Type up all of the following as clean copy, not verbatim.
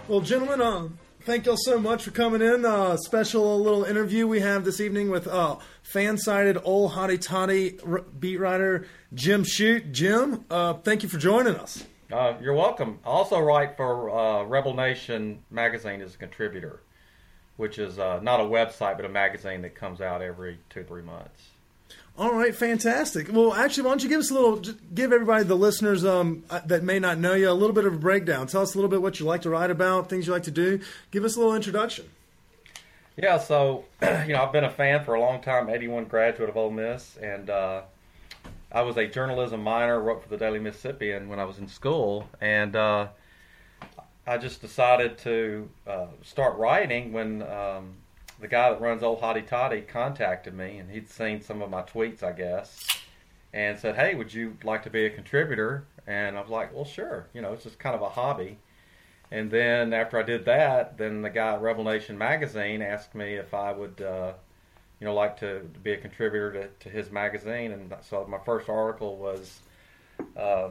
Well, gentlemen, thank y'all so much for coming in. Special little interview we have this evening with fan-sided old hotty toddy beat writer Jim Shute. Jim, thank you for joining us. You're welcome. I also write for Rebel Nation magazine as a contributor, which is not a website but a magazine that comes out every 2-3 months. All right, fantastic. Well, actually, why don't you give us give everybody, the listeners that may not know you, a little bit of a breakdown. Tell us a little bit what you like to write about, things you like to do. Give us a little introduction. Yeah, so, I've been a fan for a long time, 81 graduate of Ole Miss, and I was a journalism minor, wrote for the Daily Mississippian when I was in school, and I just decided to start writing when the guy that runs Old Hotty Toddy contacted me, and he'd seen some of my tweets, I guess, and said, hey, would you like to be a contributor? And I was like, well, sure. It's just kind of a hobby. And then after I did that, then the guy at Rebel Nation magazine asked me if I would, like to be a contributor to his magazine. And so my first article was a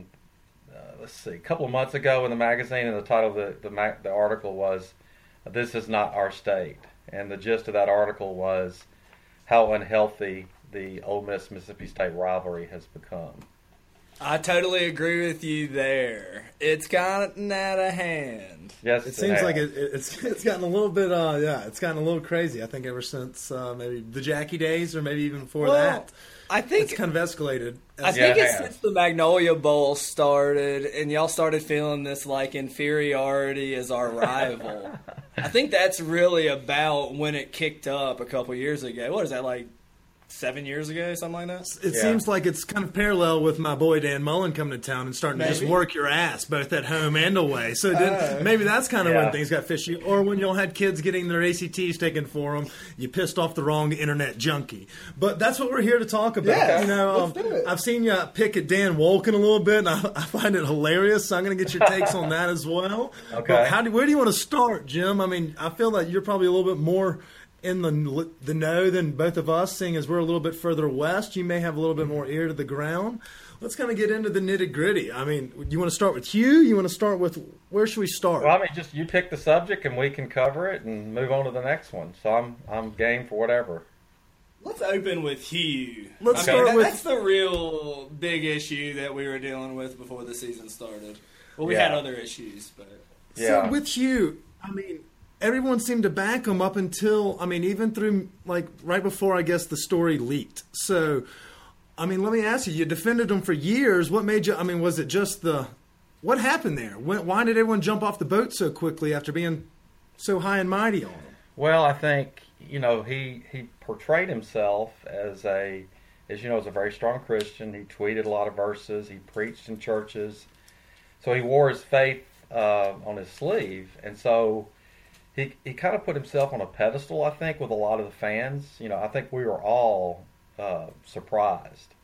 couple of months ago in the magazine, and the title of the article was, "This is Not Our State." And the gist of that article was how unhealthy the Ole Miss-Mississippi State rivalry has become. I totally agree with you there. It's gotten out of hand. Yes, it seems like it's gotten a little bit, it's gotten a little crazy. I think ever since maybe the Jackie days, or maybe even before that. I think it's kind of escalated. I think it's since the Magnolia Bowl started, and y'all started feeling this like inferiority as our rival. I think that's really about when it kicked up a couple years ago. What is that, like 7 years ago, something like that? It seems like it's kind of parallel with my boy Dan Mullen coming to town and starting to just work your ass both at home and away. So maybe that's kind of when things got fishy. Or when y'all had kids getting their ACTs taken for them, you pissed off the wrong internet junkie. But that's what we're here to talk about. Let's do it. I've seen you pick at Dan Wolken a little bit, and I find it hilarious. So I'm going to get your takes on that as well. Okay. But where do you want to start, Jim? I mean, I feel like you're probably a little bit more in the know than both of us, seeing as we're a little bit further west. You may have a little bit more ear to the ground. Let's kind of get into the nitty-gritty. I mean, you want to start with Hugh? You want to start with, where should we start? Well, I mean, just you pick the subject and we can cover it and move on to the next one. So I'm game for whatever. Let's open with Hugh. That's the real big issue that we were dealing with before the season started. Well, we had other issues, but... So with Hugh, I mean, everyone seemed to back him up until, even through, like, right before, I guess, the story leaked. So, let me ask you defended him for years. What made you, was it just what happened there? Why did everyone jump off the boat so quickly after being so high and mighty on him? Well, I think, he portrayed himself as a very strong Christian. He tweeted a lot of verses. He preached in churches. So he wore his faith on his sleeve. And so he kind of put himself on a pedestal, I think, with a lot of the fans. I think we were all surprised.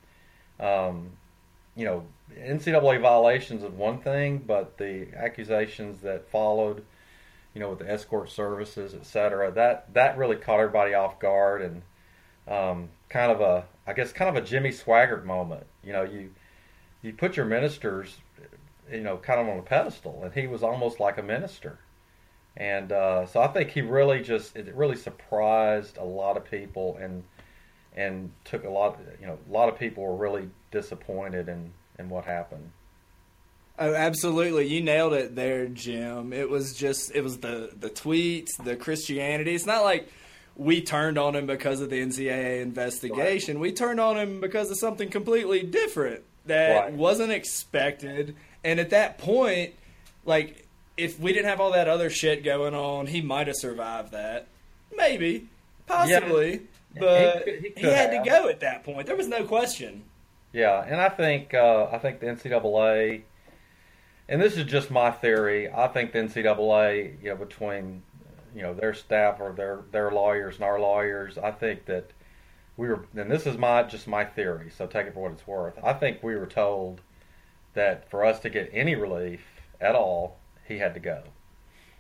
NCAA violations is one thing, but the accusations that followed, with the escort services, et cetera, that really caught everybody off guard, and kind of a Jimmy Swaggart moment. You put your ministers, kind of on a pedestal, and he was almost like a minister. And so I think it really surprised a lot of people, and took a lot of people were really disappointed in what happened. Oh, absolutely. You nailed it there, Jim. It was the tweets, the Christianity. It's not like we turned on him because of the NCAA investigation. Right. We turned on him because of something completely different that wasn't expected. And at that point, like, if we didn't have all that other shit going on, he might have survived that. Maybe. Possibly. Yeah. But he had to go at that point. There was no question. Yeah, and I think the NCAA, and this is just my theory, I think the NCAA, between their staff or their lawyers and our lawyers, I think that we were, and this is just my theory, so take it for what it's worth. I think we were told that for us to get any relief at all, he had to go.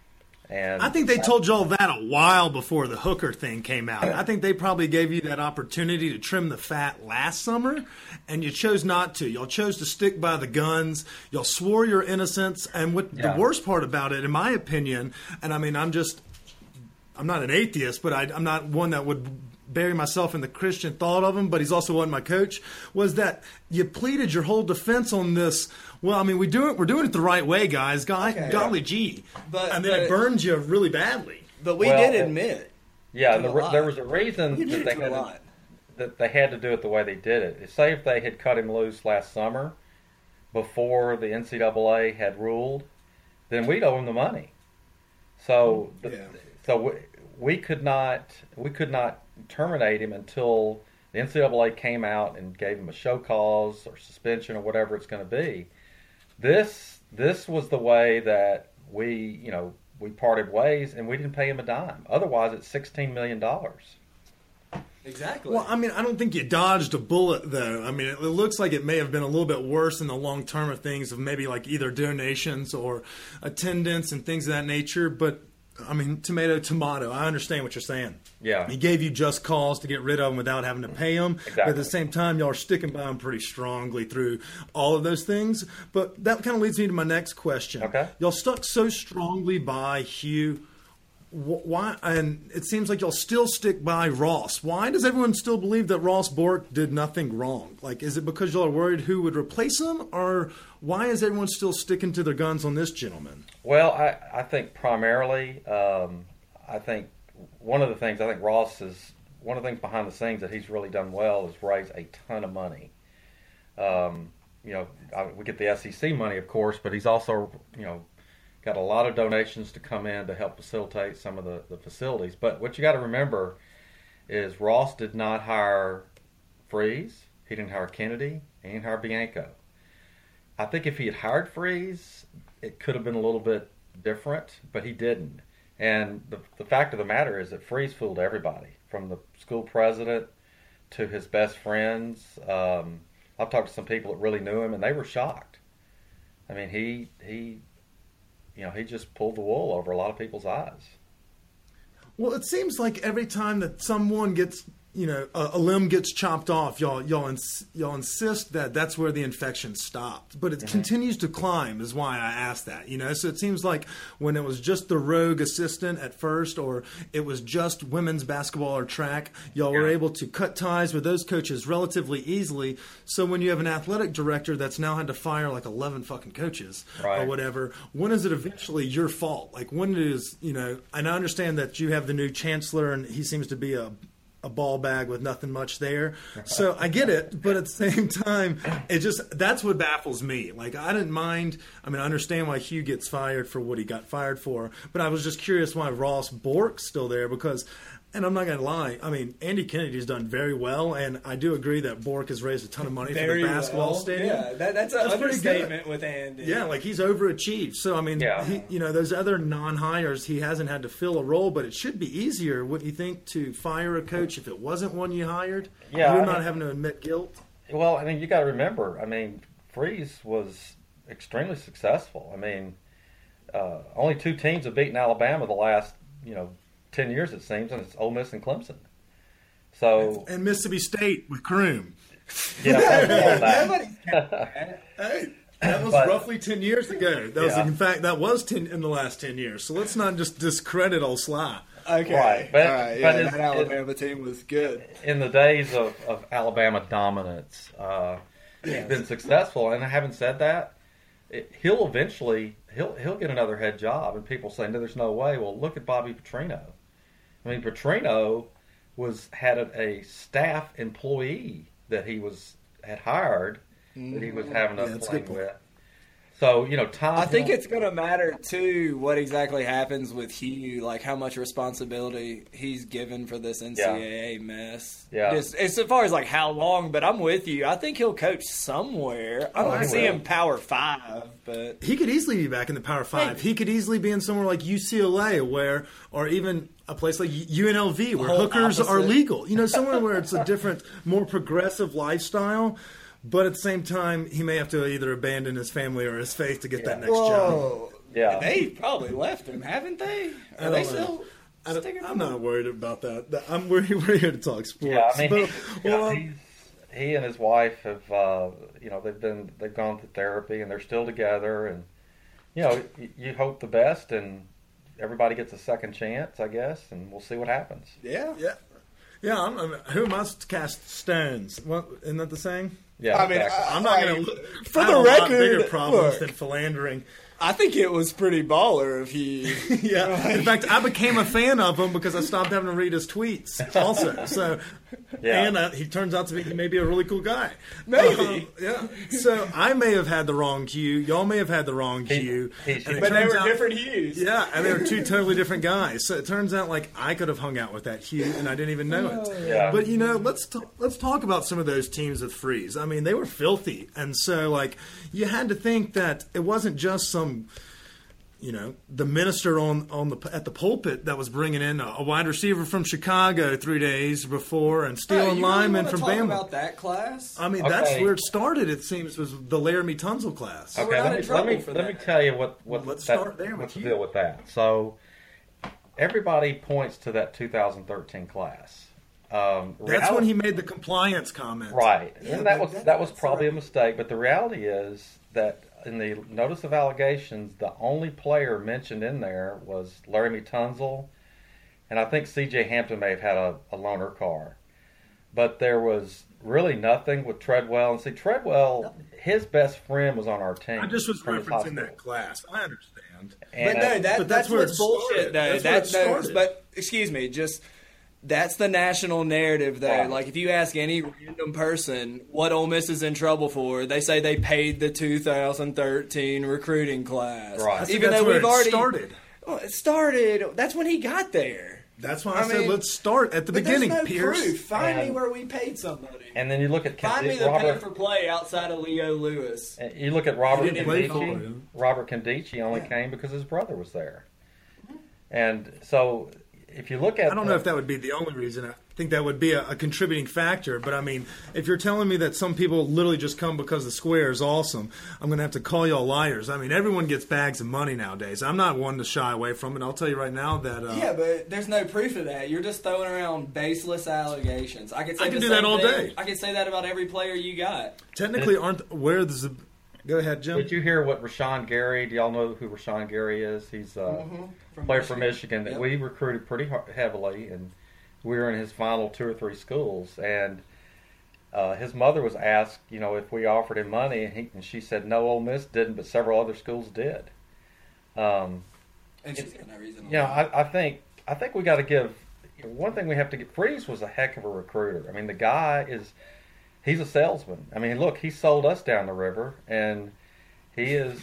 And I think they told y'all that a while before the hooker thing came out. I think they probably gave you that opportunity to trim the fat last summer, and you chose not to. Y'all chose to stick by the guns. Y'all swore your innocence. And what the worst part about it, in my opinion, and I mean, I'm not an atheist, but I'm not one that would bury myself in the Christian thought of him, but he's also wasn't my coach, was that you pleaded your whole defense on this. Well, I mean, we're doing it the right way, guys. Golly gee. And then it burned you really badly. But we did admit. Yeah, there was a reason that they had to do it the way they did it. Say if they had cut him loose last summer before the NCAA had ruled, then we'd owe him the money. So we could not terminate him until the NCAA came out and gave him a show cause or suspension or whatever it's going to be. This was the way that we parted ways, and we didn't pay him a dime. Otherwise, it's $16 million. Exactly. Well, I mean, I don't think you dodged a bullet, though. I mean, it looks like it may have been a little bit worse in the long term of things, of maybe like either donations or attendance and things of that nature. But I mean, tomato. I understand what you're saying. Yeah. He gave you just cause to get rid of him without having to pay him. Exactly. But at the same time, y'all are sticking by him pretty strongly through all of those things. But that kind of leads me to my next question. Okay. Y'all stuck so strongly by Hugh. Why? And it seems like y'all still stick by Ross. Why does everyone still believe that Ross Bork did nothing wrong? Like, is it because y'all are worried who would replace him? Or why is everyone still sticking to their guns on this gentleman? Well, I think primarily, I think one of the things Ross is, one of the things behind the scenes that he's really done well is raise a ton of money. We get the SEC money, of course, but he's also, got a lot of donations to come in to help facilitate some of the facilities. But what you got to remember is Ross did not hire Freeze. He didn't hire Kennedy. He didn't hire Bianco. I think if he had hired Freeze, it could have been a little bit different, but he didn't. And the fact of the matter is that Freeze fooled everybody, from the school president to his best friends. I've talked to some people that really knew him, and they were shocked. I mean, he just pulled the wool over a lot of people's eyes. Well, it seems like every time that someone gets, a limb gets chopped off, y'all insist that that's where the infection stopped. But it continues to climb is why I asked that, So it seems like when it was just the rogue assistant at first, or it was just women's basketball or track, y'all were able to cut ties with those coaches relatively easily. So when you have an athletic director that's now had to fire like 11 fucking coaches or whatever, when is it eventually your fault? Like, when is, and I understand that you have the new chancellor and he seems to be a ball bag with nothing much there. So I get it, but at the same time, that's what baffles me. Like, I didn't mind. I mean, I understand why Hugh gets fired for what he got fired for, but I was just curious why Ross Bork's still there, because, and I'm not going to lie, I mean, Andy Kennedy's done very well, and I do agree that Bork has raised a ton of money for the basketball stadium. Yeah, that's an understatement with Andy. Yeah, like, he's overachieved. So, I mean, those other non-hires, he hasn't had to fill a role, but it should be easier, wouldn't you think, to fire a coach if it wasn't one you hired? Yeah, You're not having to admit guilt? Well, I mean, you got to remember, Freeze was extremely successful. I mean, only 2 teams have beaten Alabama the last, 10 years, it seems, and it's Ole Miss and Clemson. So and Mississippi State with Croom. Yeah, Hey, that was roughly 10 years ago. That was, in fact, that was 10 in the last 10 years. So let's not just discredit old Sly. Okay, right. But, all right. but that Alabama team was good. In the days of Alabama dominance, he's been successful. And having said that, he'll eventually he'll get another head job. And people say, no, there's no way. Well, look at Bobby Petrino. I mean, Petrino had a staff employee that he had hired that he was having a play with. So, Tom. I think it's going to matter, too, what exactly happens with Hugh, like how much responsibility he's given for this NCAA mess. Yeah. Just as far as, like, how long, but I'm with you. I think he'll coach somewhere. I don't see him Power 5, but. He could easily be back in the Power 5. Maybe. He could easily be in somewhere like UCLA or even a place like UNLV where hookers are legal. Somewhere where it's a different, more progressive lifestyle. But at the same time, he may have to either abandon his family or his faith to get that next job. Yeah. They probably left him, haven't they? Are they still sticking I'm not worried about that. We're here to talk sports. Yeah, I mean, but, he and his wife have, they've gone through therapy and they're still together, and you hope the best, and everybody gets a second chance, I guess, and we'll see what happens. Yeah. Who must cast stones? What, isn't that the saying? Yeah, I mean, exactly. I'm not going to. For I the have a lot record, bigger problems look. than philandering. I think it was pretty baller if he. Yeah. In fact, I became a fan of him because I stopped having to read his tweets. Also, so Yeah. and he turns out to be maybe a really cool guy. Maybe. Yeah. So I may have had the wrong cue. Y'all may have had the wrong cue. And it But they turns were out- different hues. Yeah, and they were two totally different guys. So it turns out like I could have hung out with that Hugh, and I didn't even know it. Yeah. But let's talk about some of those teams with Freeze. I mean, they were filthy, and so like you had to think that it wasn't just some. The minister at the pulpit that was bringing in a wide receiver from Chicago 3 days before and stealing linemen from talk Bama. about that class? I mean, Okay. that's where it started. It seems was the Laramie Tunsil class. we're Okay, not in let trouble me for let me that. tell you what Let's that, start there with what's the you. deal with that. So everybody points to that 2013 class. That's when he made the compliance comment. Right, Yeah, and but that was that's probably right. a mistake. But the reality is that in the notice of allegations, the only player mentioned in there was Laramie Tunsil, and I think C.J. Hampton may have had a loaner car. But there was really nothing with Treadwell. And see, Treadwell, his best friend was on our team. I just was from his high referencing that school. class. I understand. And, But no, But that's where what's it bullshit. started. Though. That's where it started. But excuse me, just that's the national narrative. Though, Right. like if you ask any random person what Ole Miss is in trouble for, they say they paid the 2013 recruiting class. Right. I think Even that's though where we've it already started. Well, it started. That's when he got there. That's why I I said mean, let's start at the But beginning, there's no Pierce. proof. Find me And- where we paid somebody. and then you look at Find me the pay Robert. for play outside of Leo Lewis. And you look at Robert He didn't play Condici. for him. Robert Condici only came because his brother was there. And so, if you look at, I don't know if that would be the only reason. I think that would be a contributing factor. But I mean, if you're telling me that some people literally just come because the square is awesome, I'm going to have to call y'all liars. I mean, everyone gets bags of money nowadays. I'm not one to shy away from it. I'll tell you right now that. Yeah, but there's no proof of that. You're just throwing around baseless allegations. I could say I can the do that same all thing. day. I could say that about every player you got. technically aren't where there's a. Go ahead, Jim. Did you hear what Rashawn Gary? Do y'all know who Rashawn Gary is? He's a player from Michigan that Yep. we recruited pretty heavily, and we were in his final 2 or 3 schools. And his mother was asked, if we offered him money, and she said no. Ole Miss didn't, but several other schools did. And she's got no reason. I think we got to give one thing we have to get. Freeze was a heck of a recruiter. I mean, the guy he's a salesman. I mean, look, he sold us down the river, and he's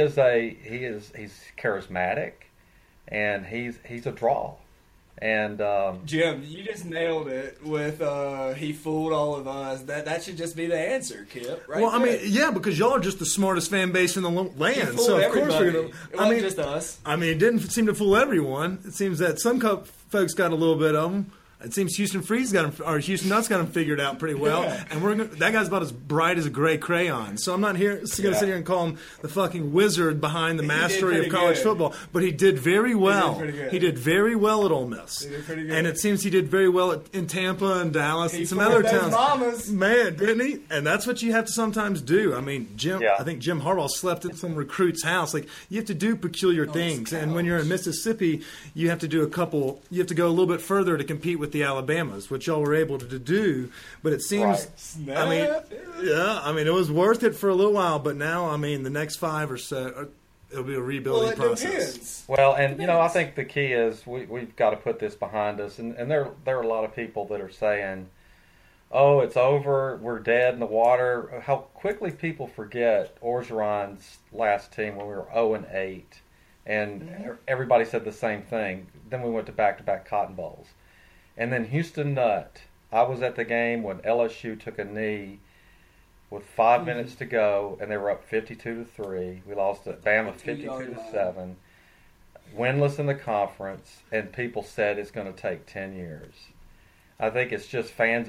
charismatic, and he's a draw. And Jim, you just nailed it with he fooled all of us. That should just be the answer, Kip. Right? Well, I mean, there. yeah, because y'all are just the smartest fan base in the He land, fooled so of course we're everybody. gonna. It wasn't just us. I mean, it didn't seem to fool everyone. It seems that some folks got a little bit of them. It seems Houston Freeze got him, or Houston Nuts got him figured out pretty well. Yeah. And that guy's about as bright as a gray crayon. So I'm not going to sit here and call him the fucking wizard behind the mastery of pretty college good. football. But he did very well. pretty good. He did very well at Ole Miss. He did pretty good. And it seems he did very well in Tampa and Dallas He and some fooled other those towns. mamas. Man, didn't he? And that's what you have to sometimes do. I mean, Yeah. I think Jim Harbaugh slept in some recruit's house. Like, you have to do peculiar things. And when you're in Mississippi, you have to do you have to go a little bit further to compete with the Alabamas, which y'all were able to do. But it seems, Right. I mean, it was worth it for a little while. But now, I mean, the next 5 or so, it'll be a Well, rebuilding it process. depends. well, and I think the key is we've got to put this behind us. And there are a lot of people that are saying, "Oh, it's over. We're dead in the water." How quickly people forget Orgeron's last team when we were 0-8, and everybody said the same thing. Then we went to back-to-back Cotton Bowls, and then Houston Nutt. I was at the game when LSU took a knee with 5 minutes to go, and they were up 52-3. We lost at Bama 52-7. Winless in the conference, and people said it's going to take 10 years. I think it's just fans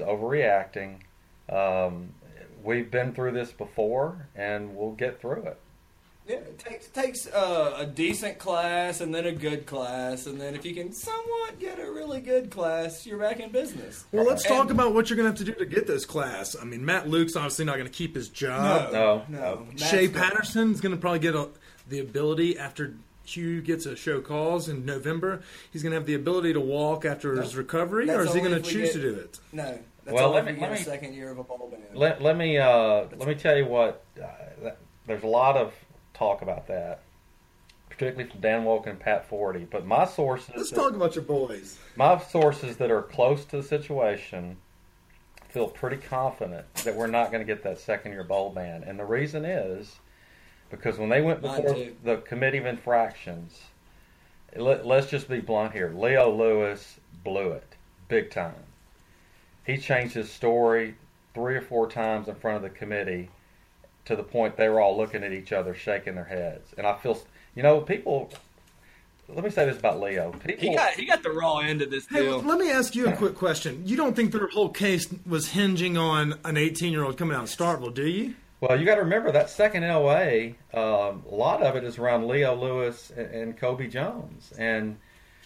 overreacting. We've been through this before, and we'll get through it. Yeah, it takes a decent class and then a good class, and then if you can somewhat get a really good class, you're back in business. Well, let's talk about what you're going to have to do to get this class. I mean, Matt Luke's obviously not going to keep his job. No. Shea Patterson's going to probably get the ability after Hugh gets a show calls in November. He's going to have the ability to walk after his recovery, or is he going to choose to do it? No. That's Well, only let if me- you get let a me- second year of a bowl band. Let me tell you what. There's a lot of talk about that, particularly from Dan Wolken and Pat Forty. But my sources, Let's talk about your boys. my sources that are close to the situation, feel pretty confident that we're not going to get that second-year bowl ban, and the reason is because when they went Mine before too. the committee of infractions, let's just be blunt here. Leo Lewis blew it big time. He changed his story 3 or 4 times in front of the committee to the point they were all looking at each other, shaking their heads. And I feel, people. Let me say this about Leo. People, He got the raw end of this Hey, deal. let me ask you a quick question. You don't think their whole case was hinging on an 18-year-old coming out of Starkville, do you? well, you got to remember that second LOA. A lot of it is around Leo Lewis and Kobe Jones. And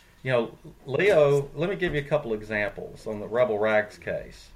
Leo. Let me give you a couple examples on the Rebel Rags case.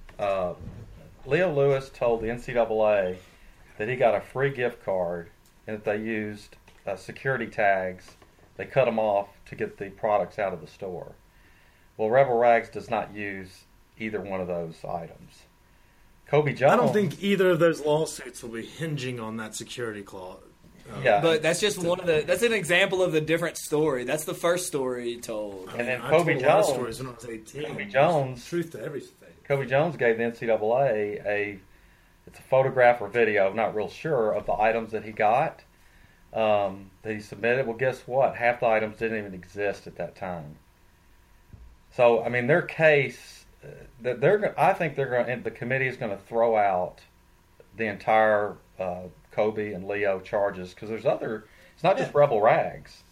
Leo Lewis told the NCAA that he got a free gift card and that they used security tags. They cut them off to get the products out of the store. Well, Rebel Rags does not use either one of those items. Kobe Jones. I don't think either of those lawsuits will be hinging on that security clause. Yeah, But that's just that's an example of the different story. That's the first story he told. And then I Kobe told a lot of Jones- stories when I was 18. Kobe Jones. Truth to everything. Kobe Jones gave the NCAA it's a photograph or video, I'm not real sure, of the items that he got that he submitted. Well, guess what? Half the items didn't even exist at that time. So, I mean, their case, I think the committee is going to throw out the entire Kobe and Leo charges because there's it's not just Rebel Rags.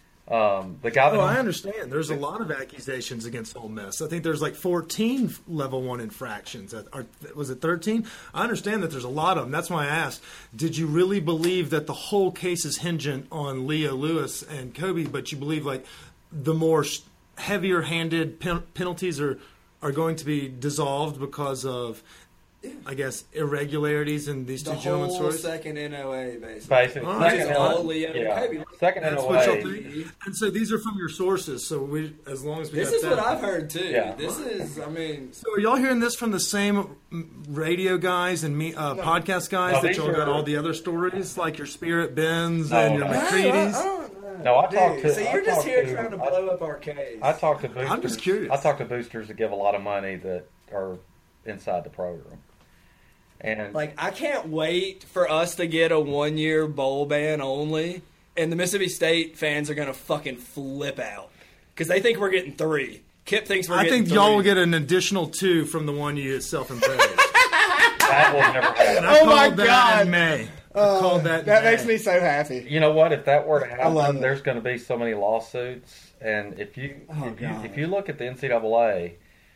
The guy that I understand. There's a lot of accusations against Ole Miss. I think there's like 14 level 1 infractions. Was it 13? I understand that there's a lot of them. That's why I asked, did you really believe that the whole case is hinging on Leo Lewis and Kobe, but you believe like the more heavier-handed penalties are going to be dissolved because of, I guess, irregularities in these two The gentlemen's whole stories? second NOA, basically. Basically, All right. second All NOA, Leo yeah. and Kobe. Second That's what y'all NOA. think? And so these are from your sources. So as long as we This got is that. what I've heard too. Yeah. This is, I mean, So are y'all hearing this from the same radio guys and podcast guys No, that these y'all got are- all the other stories, like your Spirit Bens No, and your no. McCready's? No, I talked to. So I you're just talked here to- trying to blow up our case. I talked to boosters. I'm just curious. I talked to boosters that give a lot of money that are inside the program. And Like, I can't wait for us to get a 1-year bowl ban only, and the Mississippi State fans are going to fucking flip out. Because they think we're getting 3. Kip thinks we're I getting think 3. y'all will get an additional 2 from the one you self-imposed. that will never happen. And I Oh my called that God. in May. I called that in That May. makes me so happy. You know what? If that were to love happen, it. there's going to be so many lawsuits. And if you look at the NCAA,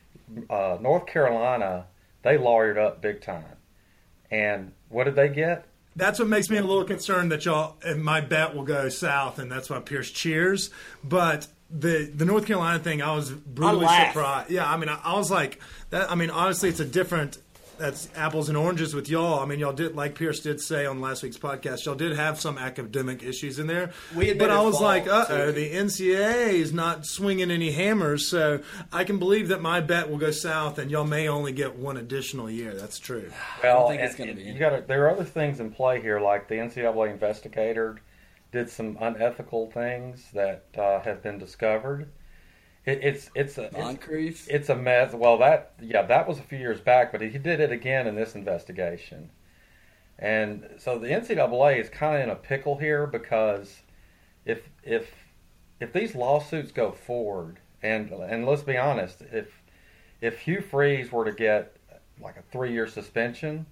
North Carolina, they lawyered up big time. And what did they get? That's what makes me a little concerned that y'all, and my bet will go south, and that's why Pierce cheers. But the North Carolina thing, I was brutally laugh. surprised. Yeah, I mean, I was like, that. I mean, obviously, it's a different. That's apples and oranges with y'all. I mean, y'all did, like Pierce did say on last week's podcast, y'all did have some academic issues in there. We admitted but I was fault, like, too. the NCAA is not swinging any hammers, so I can believe that my bet will go south, and y'all may only get one additional year. That's true. Well, think it's and gonna be. you got there are other things in play here, like the NCAA investigator did some unethical things that have been discovered. It's Moncrief? a mess. Well, that was a few years back, but he did it again in this investigation. And so the NCAA is kind of in a pickle here because if these lawsuits go forward, and let's be honest, if Hugh Freeze were to get like a 3-year suspension,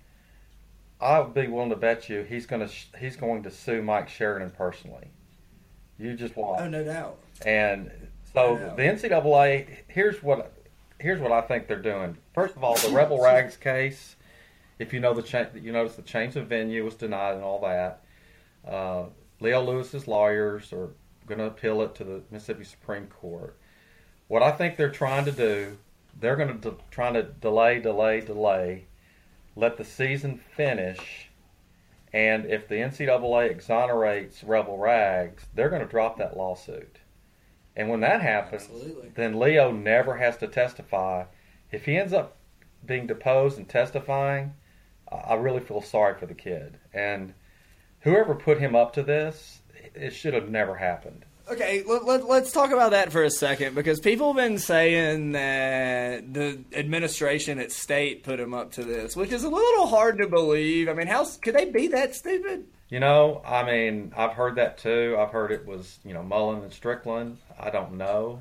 I would be willing to bet you he's going to sue Mike Sheridan personally. You just watch. Oh, no doubt. And so Yeah. the NCAA, here's what I think they're doing. First of all, the Rebel Rags case. If you know you notice the change of venue was denied and all that. Leo Lewis's lawyers are going to appeal it to the Mississippi Supreme Court. What I think they're trying to do, they're going to try to delay, let the season finish, and if the NCAA exonerates Rebel Rags, they're going to drop that lawsuit. And when that happens, then Leo never has to testify. If he ends up being deposed and testifying, I really feel sorry for the kid. And whoever put him up to this, it should have never happened. Okay, let's talk about that for a second, because people have been saying that the administration at state put him up to this, which is a little hard to believe. I mean, how could they be that stupid? You know, I mean, I've heard that too. I've heard it was, Mullen and Strickland. I don't know.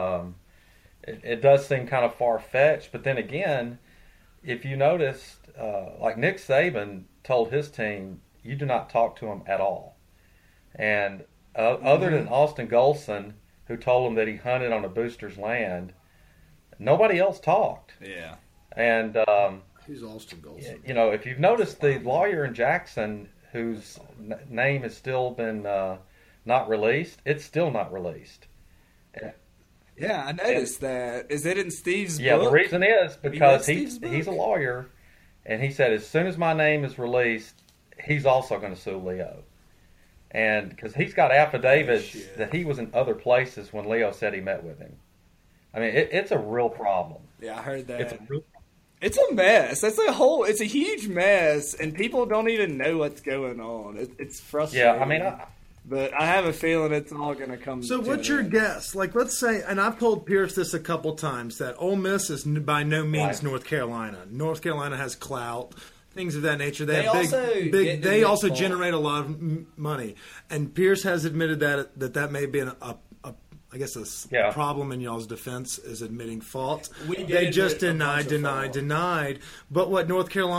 It does seem kind of far-fetched, but then again, if you noticed, like Nick Saban told his team, you do not talk to him at all. And other than Austin Golson, who told him that he hunted on a booster's land, nobody else talked. Yeah. And who's Austin Golson? If you've noticed, the lawyer in Jackson, whose name has still been not released, it's still not released. Yeah, I noticed that. Is it in Steve's book? Yeah, the reason is because he's a lawyer, and he said as soon as my name is released, he's also going to sue Leo. And because he's got affidavits that he was in other places when Leo said he met with him. I mean, it's a real problem. Yeah, I heard that. It's a real problem. It's a mess. It's a huge mess, and people don't even know what's going on. It's frustrating. Yeah, I mean, but I have a feeling it's all going to come. So, what's your guess? Like, let's say, and I've told Pierce this a couple times, that Ole Miss is by no means North Carolina. North Carolina has clout, things of that nature. They also generate a lot of money, and Pierce has admitted that may be I guess a problem in y'all's defense is admitting fault. They just denied. But what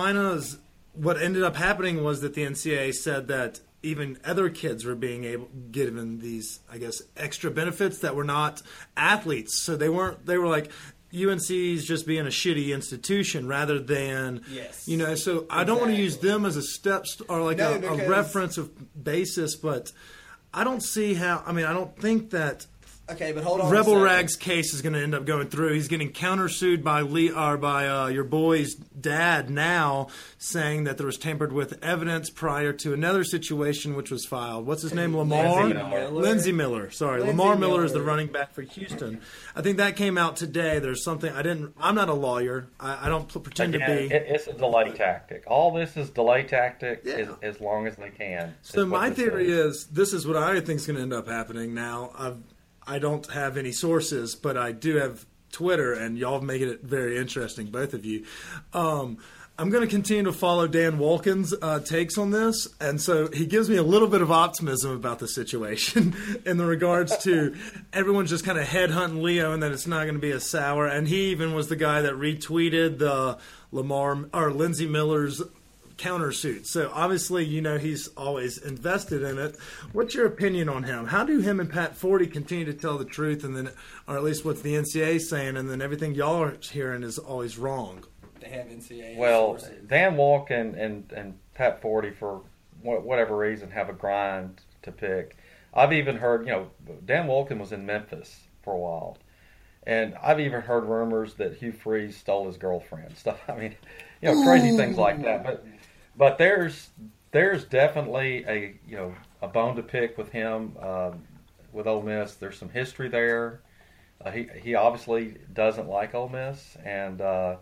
what ended up happening was that the NCAA said that even other kids were being given these, I guess, extra benefits that were not athletes. So they were like, UNC's just being a shitty institution rather than, so I don't want to use them as a a reference of basis, but I don't see how, I don't think that Okay, but hold on. Rebel Rag's case is going to end up going through. He's getting countersued by your boy's dad now, saying that there was tampered with evidence prior to another situation which was filed. What's his name? Lindsey Miller. Sorry, Lamar Miller is the running back for Houston. I think that came out today. There's something I'm not a lawyer. I don't pretend to be. It's a delay tactic. All this is delay tactic as long as they can. So my theory is this is what I think is going to end up happening now. I don't have any sources, but I do have Twitter, and y'all have made it very interesting, both of you. I'm going to continue to follow Dan Wolken's takes on this, and so he gives me a little bit of optimism about the situation in the regards to everyone's just kind of headhunting Leo and that it's not going to be as sour. And he even was the guy that retweeted the Lindsey Miller's countersuit. So obviously, he's always invested in it. What's your opinion on him? How do him and Pat Forty continue to tell the truth, and then, or at least what's the NCAA saying, and then everything y'all are hearing is always wrong? They have NCAA. Well, sources. Dan Wolken and Pat Forty, for whatever reason, have a grind to pick. I've even heard, Dan Wolken was in Memphis for a while, and I've even heard rumors that Hugh Freeze stole his girlfriend. Stuff. I mean, crazy things like that. But there's definitely a bone to pick with him with Ole Miss. There's some history there. He obviously doesn't like Ole Miss, and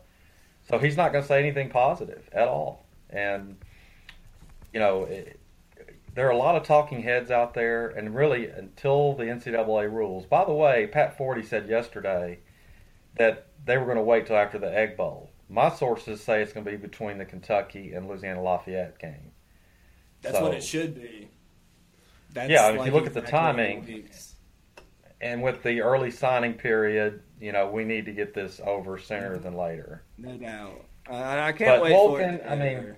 so he's not going to say anything positive at all. And there are a lot of talking heads out there, and really until the NCAA rules. By the way, Pat Forty said yesterday that they were going to wait till after the Egg Bowl. My sources say it's going to be between the Kentucky and Louisiana Lafayette game. That's what it should be. If you look at the timing, and with the early signing period, we need to get this over sooner than later. No doubt. I can't wait for it.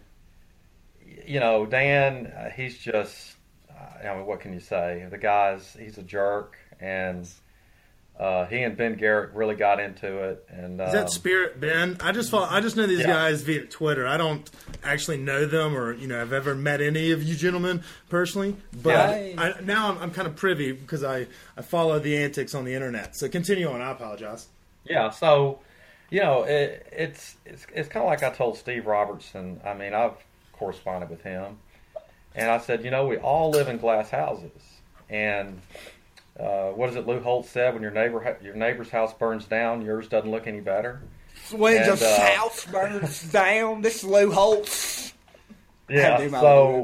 Dan, he's just, what can you say? The guy's, he's a jerk, and He and Ben Garrett really got into it. And Is that Spirit Ben? I just know these guys via Twitter. I don't actually know them or have ever met any of you gentlemen personally. But now I'm kind of privy because I follow the antics on the internet. So continue on. I apologize. Yeah. So it's kind of like I told Steve Robertson. I mean, I've corresponded with him, and I said, we all live in glass houses, and what is it Lou Holtz said? When your neighbor's house burns down, yours doesn't look any better. When the house burns down, this Lou Holtz. Yeah, so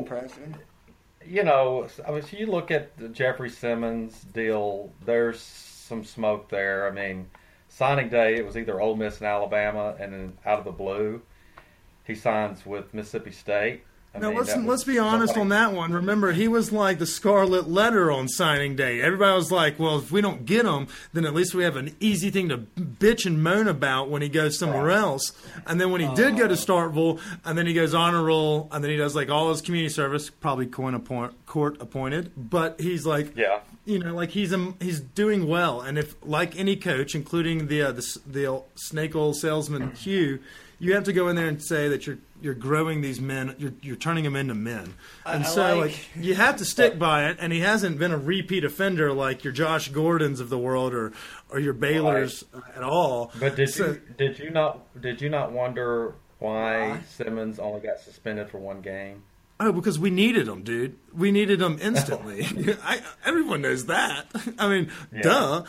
so you look at the Jeffrey Simmons deal. There's some smoke there. I mean, signing day, it was either Ole Miss and Alabama, and then out of the blue, he signs with Mississippi State. Now, let's be honest on that one. Remember, he was like the scarlet letter on signing day. Everybody was like, well, if we don't get him, then at least we have an easy thing to bitch and moan about when he goes somewhere else. And then when he did go to Starkville, and then he goes honor roll, and then he does like all his community service, probably court appointed, but he's like, like he's doing well. And if, like any coach, including the snake oil salesman Hugh, you have to go in there and say that you're growing these men, you're turning them into men, and you have to stick by it. And he hasn't been a repeat offender like your Josh Gordons of the world or your Baylors at all. But did you not wonder why Simmons only got suspended for one game? Oh, because we needed him, dude. We needed him instantly. Everyone knows that. I mean, duh.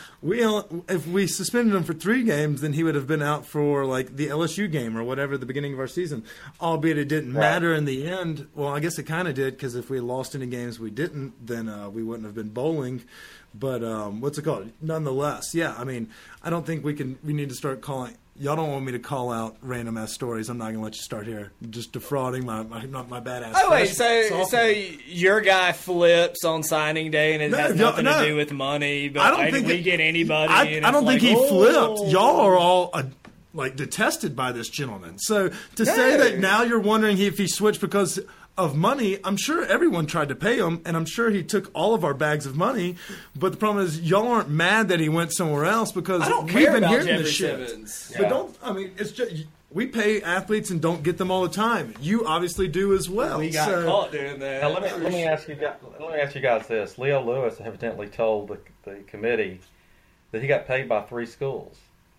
If we suspended him for 3 games, then he would have been out for like the LSU game or whatever at the beginning of our season. Albeit it didn't matter in the end. Well, I guess it kind of did because if we lost any games we didn't, then we wouldn't have been bowling. But what's it called? Nonetheless, I mean, I don't think we need to start calling. Y'all don't want me to call out random ass stories. I'm not going to let you start here. Just defrauding my badass. Oh wait, so your guy flips on signing day and it has nothing to do with money. But I don't think we get anybody. I don't think he flipped. Y'all are all detested by this gentleman. So to say that now you're wondering if he switched because of money, I'm sure everyone tried to pay him, and I'm sure he took all of our bags of money. But the problem is, y'all aren't mad that he went somewhere else because we've been hearing this shit. But it's just we pay athletes and don't get them all the time. You obviously do as well. We got caught doing that. Now let me ask you guys this: Leo Lewis evidently told the committee that he got paid by 3 schools.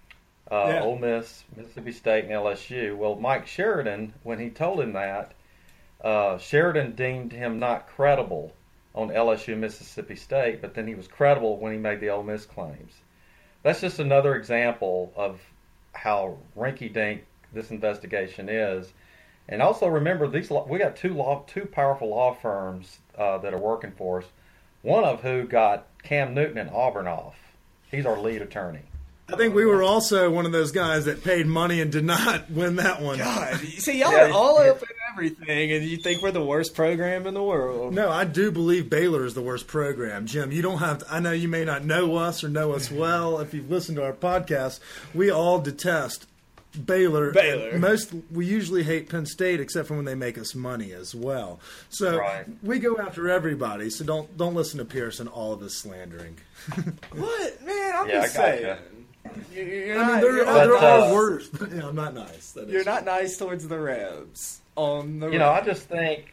Ole Miss, Mississippi State, and LSU. Well, Mike Sheridan, when he told him that, Sheridan deemed him not credible on LSU, Mississippi State, but then he was credible when he made the Ole Miss claims. That's just another example of how rinky-dink this investigation is. And also remember, we got two powerful law firms that are working for us. One of who got Cam Newton and Auburn off. He's our lead attorney. I think we were also one of those guys that paid money and did not win that one. God, see, y'all are all up in everything, and you think we're the worst program in the world. No, I do believe Baylor is the worst program. Jim, you don't have to, I know you may not know us or know us well. If you've listened to our podcast, we all detest Baylor. We usually hate Penn State except for when they make us money as well. So we go after everybody. So don't listen to Pearson, all of his slandering. What? Man, I'm just saying. There are worse, but I'm not nice. You're not nice towards the Rebs. I just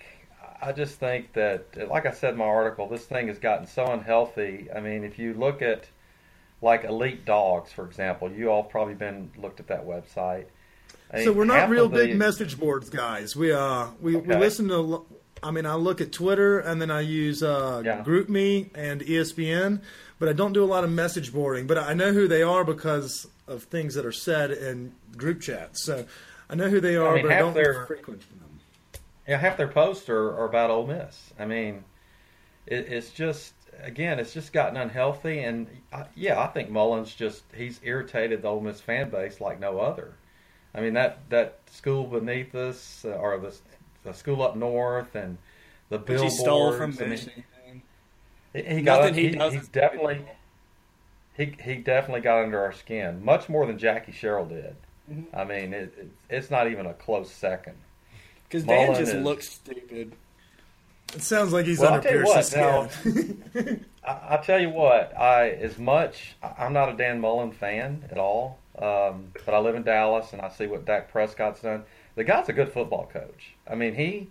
think that, like I said in my article, this thing has gotten so unhealthy. I mean, if you look at like Elite Dogs, for example, you all probably looked at that website. So we're not real big message boards guys. We listen to. I mean, I look at Twitter and then I use GroupMe and ESPN, but I don't do a lot of message boarding. But I know who they are because of things that are said in group chats. So I know who they are, but I don't frequent them. Yeah, half their posts are about Ole Miss. I mean, it's just gotten unhealthy. And I think Mullins he's irritated the Ole Miss fan base like no other. I mean, that school beneath us or the school up north and the billboards. He stole from Michigan. He definitely got under our skin, much more than Jackie Sherrill did. Mm-hmm. I mean, it's not even a close second. Because Dan just looks stupid. It sounds like he's Well, under I'll tell you Pierce's what, skin. I'll tell you what. I'm not a Dan Mullen fan at all, but I live in Dallas and I see what Dak Prescott's done. The guy's a good football coach. I mean,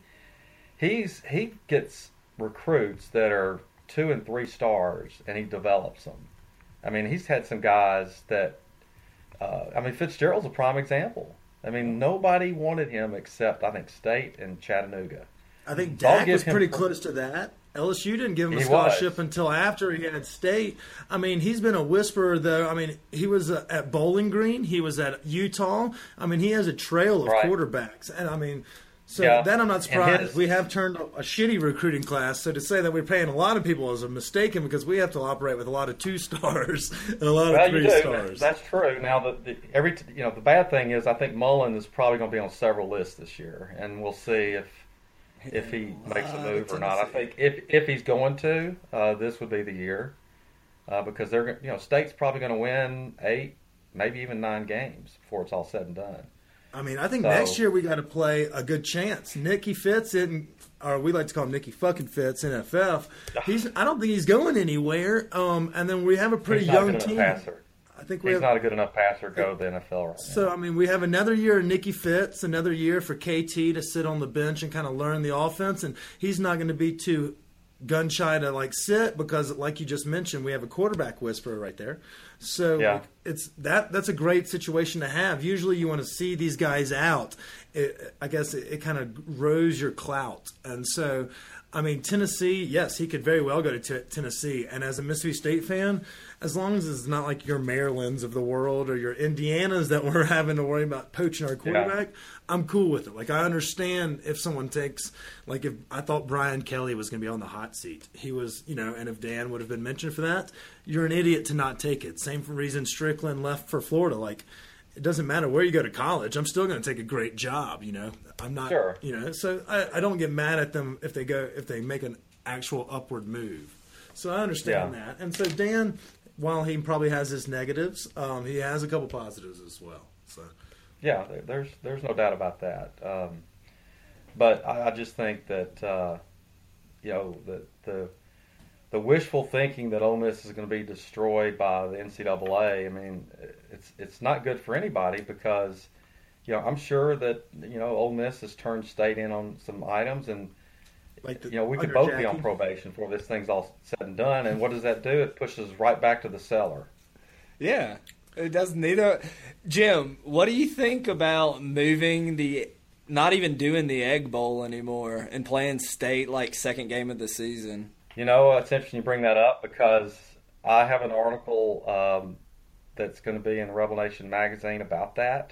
he gets recruits that are 2 and 3 stars and he develops them. I mean, he's had some guys that. Fitzgerald's a prime example. I mean, nobody wanted him except I think State and Chattanooga. I think So I'll Dak give was him- pretty close to that. LSU didn't give him a He scholarship was. until after he had State. I mean, he's been a whisperer, though. I mean, he was at Bowling Green. He was at Utah. I mean, he has a trail of Right. quarterbacks. And, I mean, so Yeah. that I'm not And surprised. his- We have turned a shitty recruiting class. So to say that we're paying a lot of people is a mistaken because we have to operate with a lot of 2 stars and a lot Well, of you 3 do. stars. That's true. Now, the bad thing is I think Mullen is probably going to be on several lists this year, and we'll see if he makes a move or not. I think if he's going to, this would be the year because State's probably going to win 8, maybe even 9 games before it's all said and done. I mean, I think So- next year we got to play a good chance. Nicky Fitz or we like to call him Nicky fucking Fitz, NFF. I don't think he's going anywhere. And then we have a pretty He's not a young good team. enough passer. I think we He's have. not a good enough passer to go to the NFL right now. So I mean, we have another year of Nicky Fitz, another year for KT to sit on the bench and kind of learn the offense, and he's not going to be too gun shy to sit because, like you just mentioned, we have a quarterback whisperer right there. So Yeah. that's a great situation to have. Usually, you want to see these guys out. I guess it kind of rose your clout, and so. I mean, Tennessee, yes, he could very well go to Tennessee. And as a Mississippi State fan, as long as it's not like your Marylands of the world or your Indianas that we're having to worry about poaching our quarterback, I'm cool with it. Like, I understand if someone takes, like, if I thought Brian Kelly was going to be on the hot seat. He was, and if Dan would have been mentioned for that, you're an idiot to not take it. Same for reason Strickland left for Florida. Like, it doesn't matter where you go to college. I'm still going to take a great job, I'm not, Sure. So I don't get mad at them if they make an actual upward move. So I understand that. And so Dan, while he probably has his negatives, he has a couple positives as well. So Yeah, there's no doubt about that. But I just think that the wishful thinking that Ole Miss is going to be destroyed by the NCAA. I mean, it's not good for anybody because I'm sure that Ole Miss has turned State in on some items, and we could both be on probation before this thing's all said and done. And what does that do? It pushes us right back to the cellar. Yeah, it doesn't either. Jim, what do you think about not even doing the Egg Bowl anymore and playing State like second game of the season? It's interesting you bring that up because I have an article that's going to be in Rebel Nation magazine about that,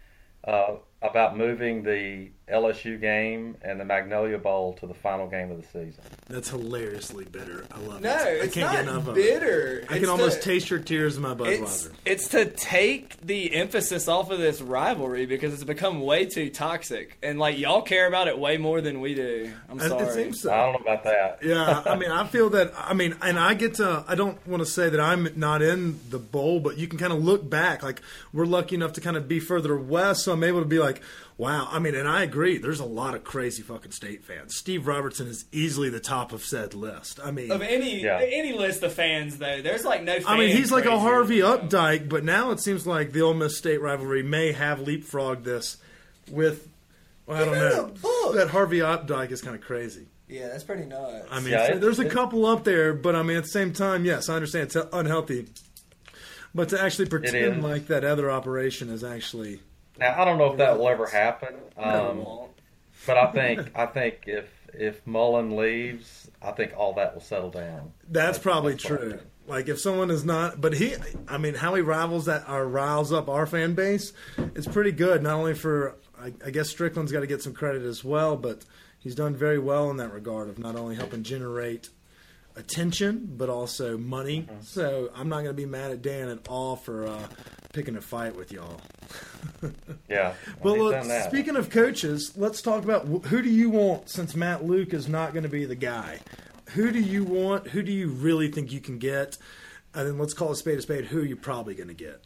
about moving the LSU game and the Magnolia Bowl to the final game of the season. that's hilariously bitter. I love it. No, I it's can't get not enough of bitter. it. I can almost taste your tears in my Budweiser. It's to take the emphasis off of this rivalry because it's become way too toxic, and y'all care about it way more than we do. I'm sorry. It seems so. I don't know about that. Yeah, I mean, I feel that. I mean, and I don't want to say that I'm not in the bowl, but you can kind of look back. Like, we're lucky enough to kind of be further west, so I'm able to be like, wow. I mean, and I agree. There's a lot of crazy fucking State fans. Steve Robertson is easily the top of said list. I mean, Of any list of fans, though, there's no. I mean, he's like a crazier Harvey than him. Updike, but now it seems like the Ole Miss State rivalry may have leapfrogged this with. Well, I don't know. That Harvey Updike is kind of crazy. Yeah, that's pretty nuts. I mean, Yeah, so there's a couple up there, but I mean, at the same time, yes, I understand it's unhealthy. But to actually pretend like that other operation is actually. Now I don't know if that will ever happen, No, it won't. but I think if Mullen leaves, I think all that will settle down. That's probably what I true. think. Like if someone is not, but how he riles up our fan base, it's pretty good. Not only for, I guess Strickland's got to get some credit as well, but he's done very well in that regard of not only helping generate attention but also money. Mm-hmm. So I'm not going to be mad at Dan at all for picking a fight with y'all. Yeah. Well, he's look, done that. speaking of coaches, let's talk about who do you want since Matt Luke is not going to be the guy. Who do you want? Who do you really think you can get? And then let's call a spade a spade. Who are you probably going to get?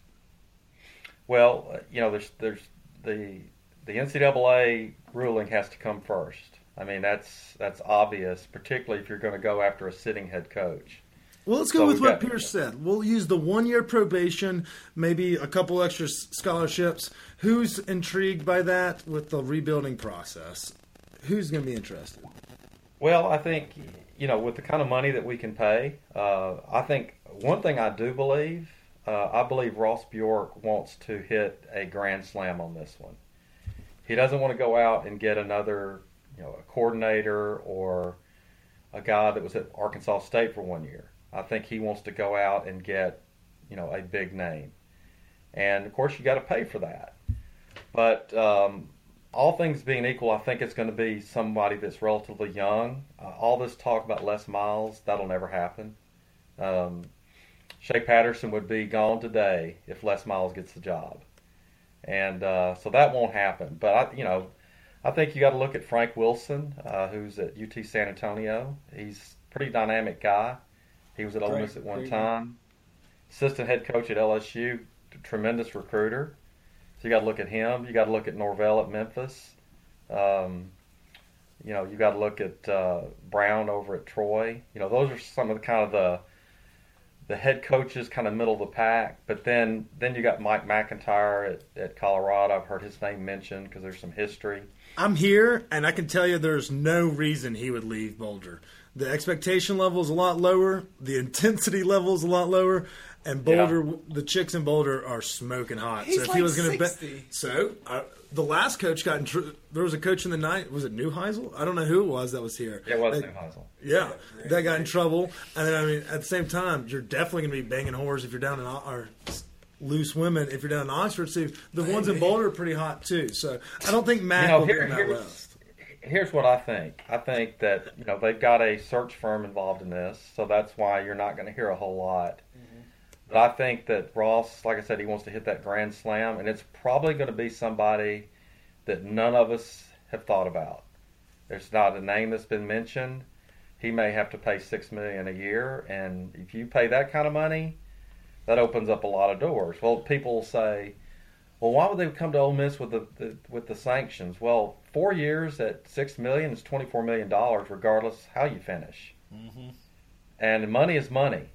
Well, there's the NCAA ruling has to come first, I mean, that's obvious, particularly if you're going to go after a sitting head coach. Well, let's go with what Pierce said. We'll use the 1-year probation, maybe a couple extra scholarships. Who's intrigued by that with the rebuilding process? Who's going to be interested? Well, I think, with the kind of money that we can pay, I think one thing I do believe, I believe Ross Bjork wants to hit a grand slam on this one. He doesn't want to go out and get another, a coordinator or a guy that was at Arkansas State for 1 year. I think he wants to go out and get, a big name. And, of course, you got to pay for that. But all things being equal, I think it's going to be somebody that's relatively young. All this talk about Les Miles, that'll never happen. Shea Patterson would be gone today if Les Miles gets the job. And so that won't happen. But, I think you got to look at Frank Wilson, who's at UT San Antonio. He's a pretty dynamic guy. He was at Ole Miss at one time. Assistant head coach at LSU, tremendous recruiter. So you got to look at him. You got to look at Norvell at Memphis. You got to look at Brown over at Troy. Those are some of the kind of the head coaches, kind of middle of the pack. But then you got Mike McIntyre at Colorado. I've heard his name mentioned because there's some history. I'm here, and I can tell you there's no reason he would leave Boulder. The expectation level is a lot lower. The intensity level is a lot lower. And Boulder, the chicks in Boulder are smoking hot. He's so if like he was going to 60. The last coach got there was a coach in the night. Was it Neuheisel? I don't know who it was that was here. It was Neuheisel. Yeah, that got in trouble. And then at the same time, you're definitely going to be banging whores if you're down in or loose women if you're down in Oxford. So the ones in Boulder are pretty hot too. So I don't think Mac will be on that list. Here's what I think. I think that they've got a search firm involved in this, so that's why you're not going to hear a whole lot. Mm-hmm. But I think that Ross, like I said, he wants to hit that grand slam, and it's probably going to be somebody that none of us have thought about. There's not a name that's been mentioned. He may have to pay $6 million a year, and if you pay that kind of money, that opens up a lot of doors. Well, people will say, well, why would they come to Ole Miss with the sanctions? Well, 4 years at $6 million is $24 million, regardless how you finish. Mm-hmm. And money is money.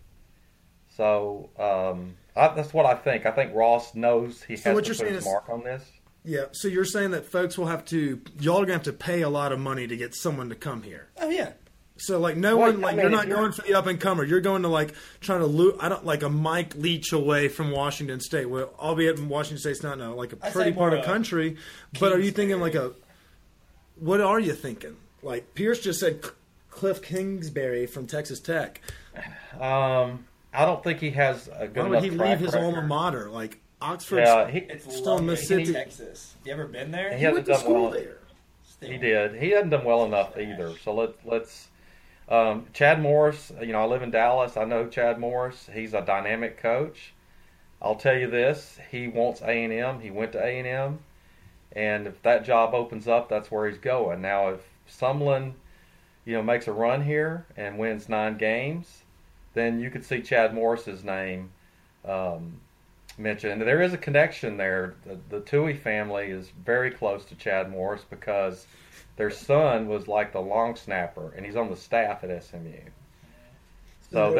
So that's what I think. I think Ross knows he has to put his mark on this. Yeah. So you're saying that folks will have to, y'all are going to have to pay a lot of money to get someone to come here. Oh yeah. So you're not going for the up and comer. You're going to trying to loot. I don't like a Mike Leach away from Washington State. Well, albeit Washington State's not a pretty part of the country. But are you thinking what are you thinking? Like Pierce just said, Cliff Kingsbury from Texas Tech. I don't think he has a good enough. Why would he leave his alma mater? Like Oxford, it's still in Mississippi. Texas. You ever been there? He hasn't done well there. He did. He hadn't done well enough either. So let's. Chad Morris, I live in Dallas. I know Chad Morris. He's a dynamic coach. I'll tell you this: he wants A&M. He went to A&M, and if that job opens up, that's where he's going. Now, if Sumlin, makes a run here and wins 9 games, then you could see Chad Morris's name mentioned. And there is a connection there. The Tui family is very close to Chad Morris because their son was like the long snapper, and he's on the staff at SMU. So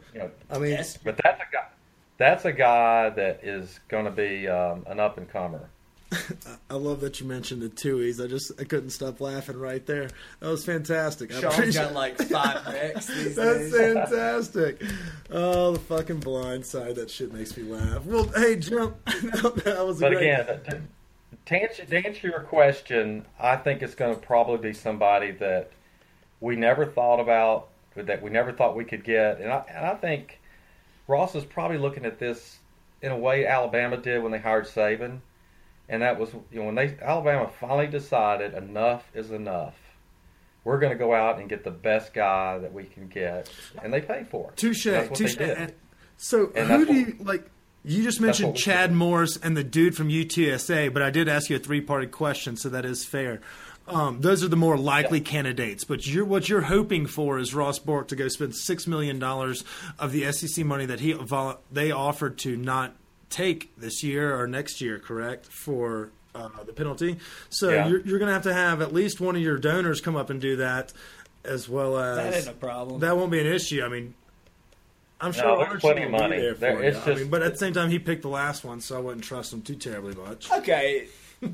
but that's a guy that is going to be an up and comer. I love that you mentioned the Tuies. I couldn't stop laughing right there. That was fantastic. Sean's got 5 picks these That's days. fantastic. Oh, the fucking blind side. That shit makes me laugh. Well, hey, Jim. That was great. Again, to answer your question, I think it's going to probably be somebody that we never thought about, that we never thought we could get. And I think Ross is probably looking at this in a way Alabama did when they hired Saban. And that was, when Alabama finally decided enough is enough. We're going to go out and get the best guy that we can get, and they paid for it. Touche. That's what they did. Who do you like? You just mentioned Chad Morris and the dude from UTSA, but I did ask you a 3-parted question, so that is fair. Those are the more likely candidates. But what you're hoping for is Ross Bjork to go spend $6 million of the SEC money that they offered to not take this year or next year, correct? For the penalty. So Yeah. you're going to have at least one of your donors come up and do that, as well as That ain't a problem. That won't be an issue. I mean, I'm No, sure there's Archie plenty will of money. be there There- for it's you. I just- mean, but at the same time, he picked the last one, so I wouldn't trust him too terribly much. Okay.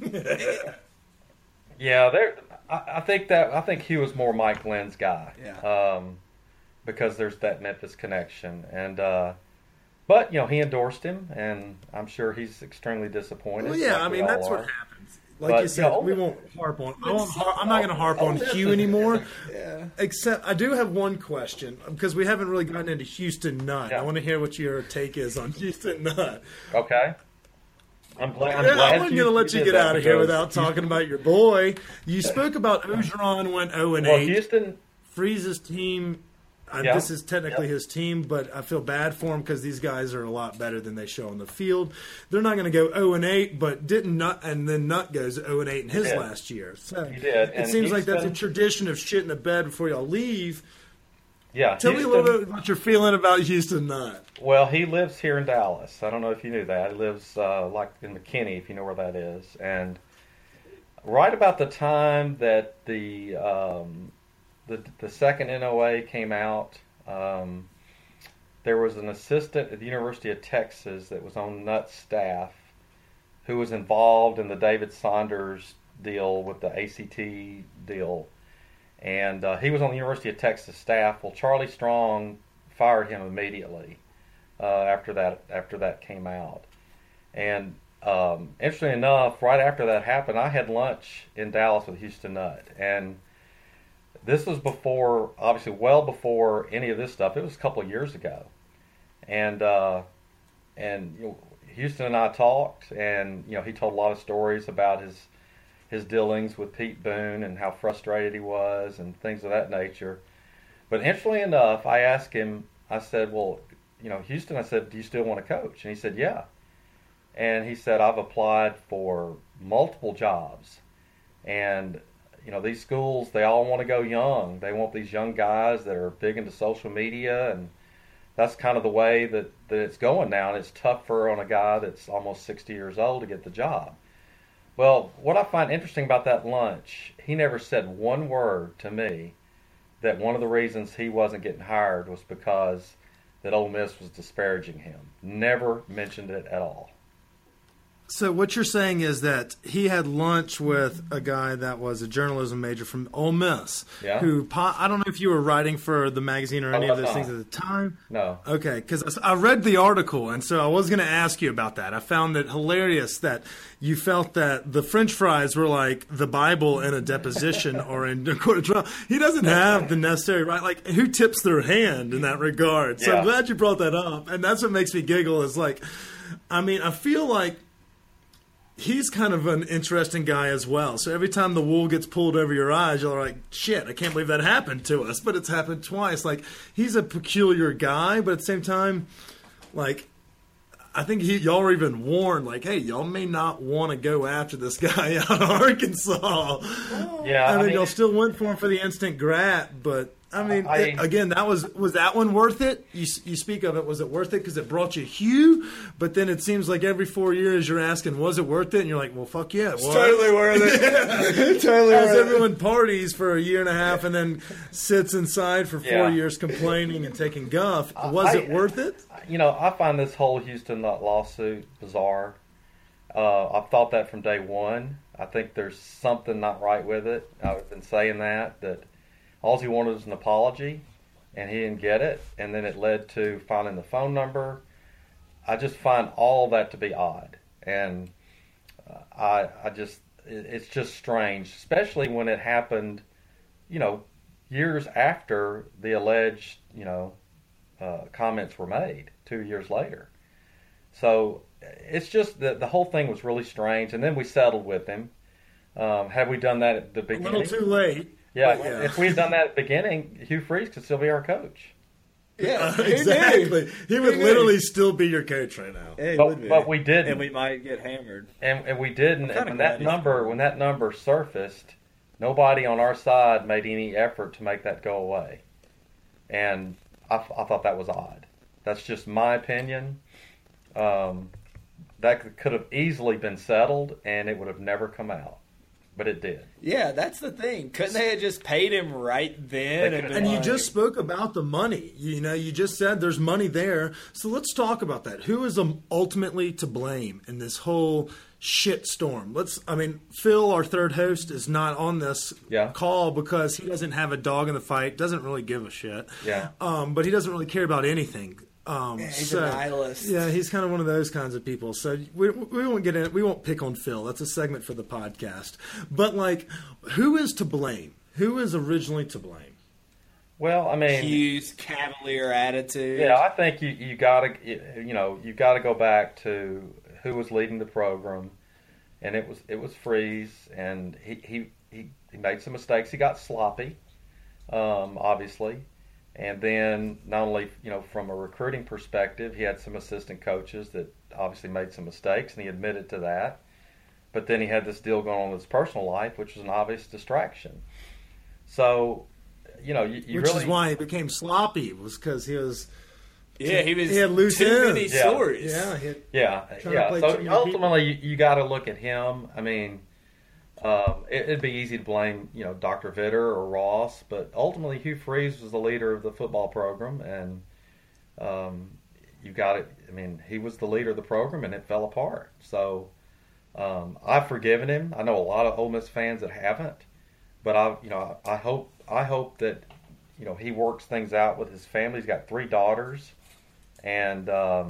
Yeah, I think he was more Mike Lynn's guy. Yeah. Because there's that Memphis connection, and but he endorsed him, and I'm sure he's extremely disappointed. Well, yeah, like I we mean, all that's what are. happens. Like But, you said, Ole we Miss- won't harp on. I'm not going to harp on Hugh anymore. Yeah. Except, I do have one question because we haven't really gotten into Houston Nutt. Yeah. I want to hear what your take is on Houston Nutt. Okay. I'm glad. I wasn't going to let you did get that out of here because without talking about your boy. You spoke about Ogeron went 0-8. Well, Houston. Freeze's team. Yeah. This is technically his team, but I feel bad for him because these guys are a lot better than they show on the field. They're not going to go 0-8, but didn't Nutt, and then Nutt goes 0-8 in his did. last year. So He did, It and seems like that's a Houston- tradition of shit in the bed before y'all leave. Yeah. Tell me a little bit what you're feeling about Houston Nutt. Well, he lives here in Dallas. I don't know if you knew that. He lives like in McKinney, if you know where that is. And right about the time that the second NOA came out, there was an assistant at the University of Texas that was on Nutt's staff who was involved in the David Saunders deal with the ACT deal. And he was on the University of Texas staff. Well, Charlie Strong fired him immediately after that came out. And interestingly enough, right after that happened, I had lunch in Dallas with Houston Nutt. And this was before, obviously, well before any of this stuff. It was a couple of years ago. And Houston and I talked, and he told a lot of stories about his dealings with Pete Boone and how frustrated he was and things of that nature. But interestingly enough, I asked him, I said, well, Houston, I said, do you still want to coach? And he said, yeah. And he said, I've applied for multiple jobs. And, these schools, they all want to go young. They want these young guys that are big into social media, and that's kind of the way that it's going now. And it's tougher on a guy that's almost 60 years old to get the job. Well, what I find interesting about that lunch, he never said one word to me that one of the reasons he wasn't getting hired was because that Ole Miss was disparaging him. Never mentioned it at all. So what you're saying is that he had lunch with a guy that was a journalism major from Ole Miss, Yeah. who I don't know if you were writing for the magazine or any of was those not. things at the time. No. Okay, because I read the article, and so I was going to ask you about that. I found it hilarious that you felt that the French fries were like the Bible in a deposition or in a court of trial. He doesn't have the necessary right. Like, who tips their hand in that regard? So I'm Yeah. glad you brought that up, and that's what makes me giggle. Is like, I mean, I feel like he's kind of an interesting guy as well. So every time the wool gets pulled over your eyes, you're like, shit, I can't believe that happened to us. But it's happened twice. Like, he's a peculiar guy, but at the same time, like, I think y'all were even warned, like, hey, y'all may not want to go after this guy out of Arkansas. Yeah, I mean, y'all still went for him for the instant grat, but I mean, again, was that one worth it? You speak of it. Was it worth it because it brought you Hugh? But then it seems like every 4 years you're asking, was it worth it? And you're like, well, fuck yeah, it was. Totally worth it. Totally As worth it. everyone parties for a year and a half and then sits inside for 4 Yeah. years complaining and taking guff. Was it worth it? I find this whole Houston lawsuit bizarre. I've thought that from day one. I think there's something not right with it. I've been saying that all he wanted was an apology, and he didn't get it, and then it led to finding the phone number. I just find all that to be odd, and it's just strange, especially when it happened, years after the alleged, comments were made 2 years later. So it's just that the whole thing was really strange, and then we settled with him. Had we done that at the A beginning? little too late. Yeah, But yeah. if we had done that at the beginning, Hugh Freeze could still be our coach. Yeah, Exactly. He would knew? literally still be your coach right now. Yeah, he But- would be. but we didn't. and we might get hammered. And we didn't. kinda And glad when that number surfaced, nobody on our side made any effort to make that go away. And I thought that was odd. That's just my opinion. that could have easily been settled, and it would have never come out, but it did. Yeah, that's the thing. Couldn't they have just paid him right then? And you just spoke about the money. You just said there's money there. So let's talk about that. Who is ultimately to blame in this whole shit storm? Phil, our third host, is not on this call because he doesn't have a dog in the fight, doesn't really give a shit. Yeah. But he doesn't really care about anything. He's a nihilist. Yeah, he's kind of one of those kinds of people. So we won't get in. We won't pick on Phil. That's a segment for the podcast. But who is to blame? Who is originally to blame? Well, Hughes' cavalier attitude. Yeah, I think you gotta go back to who was leading the program, and it was Freeze, and he made some mistakes. He got sloppy, obviously. And then not only, from a recruiting perspective, he had some assistant coaches that obviously made some mistakes, and he admitted to that. But then he had this deal going on in his personal life, which was an obvious distraction. So, which is why he became sloppy, was because he was. Yeah, he had loose too many ends. stories. Yeah. So ultimately, you got to look at him. It'd be easy to blame, Dr. Vitter or Ross, but ultimately Hugh Freeze was the leader of the football program, and you got it. He was the leader of the program, and it fell apart. So I've forgiven him. I know a lot of Ole Miss fans that haven't, but I hope that he works things out with his family. He's got 3 daughters, and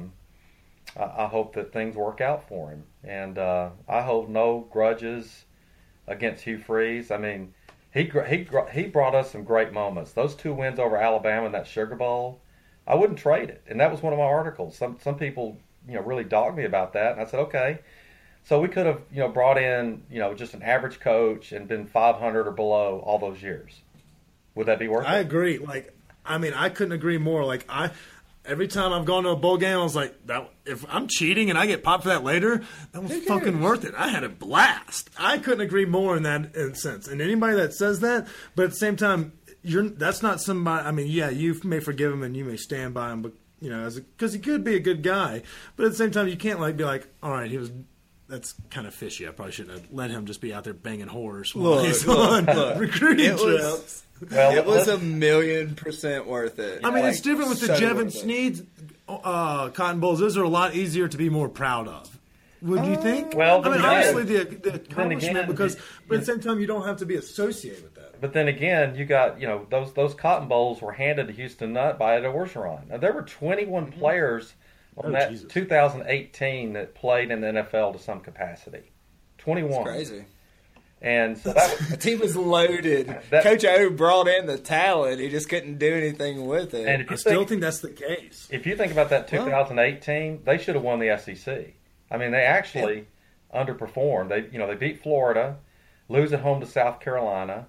I hope that things work out for him. And I hold no grudges against Hugh Freeze. He brought us some great moments. Those 2 wins over Alabama in that Sugar Bowl, I wouldn't trade it. And that was one of my articles. Some people, really dogged me about that, and I said, okay. So we could have, brought in, just an average coach and been 500 or below all those years. Would that be worth it? I agree. I couldn't agree more. Every time I've gone to a bowl game, I was like, if I'm cheating and I get popped for that later, that was fucking worth it. I had a blast. I couldn't agree more in that sense. And anybody that says that, but at the same time, that's not somebody. You may forgive him and you may stand by him, but because he could be a good guy. But at the same time, you can't be like, all right, that's kind of fishy. I probably shouldn't have let him just be out there banging whores while he's on recruiting trips. Well, it was 1,000,000% worth it. It's different with the Jevon Sneed Cotton Bowls. Those are a lot easier to be more proud of. Would you think? Well, obviously the accomplishment, but at the same time, you don't have to be associated with that. But then again, you got those Cotton Bowls were handed to Houston Nutt by Ed Orgeron. Now there were 21 players on that 2018 that played in the NFL to some capacity. 21. That's crazy. And so the team was loaded. Coach O brought in the talent. He just couldn't do anything with it. And I still think that's the case. If you think about that 2018, they should have won the SEC. They actually underperformed. They beat Florida, lose at home to South Carolina.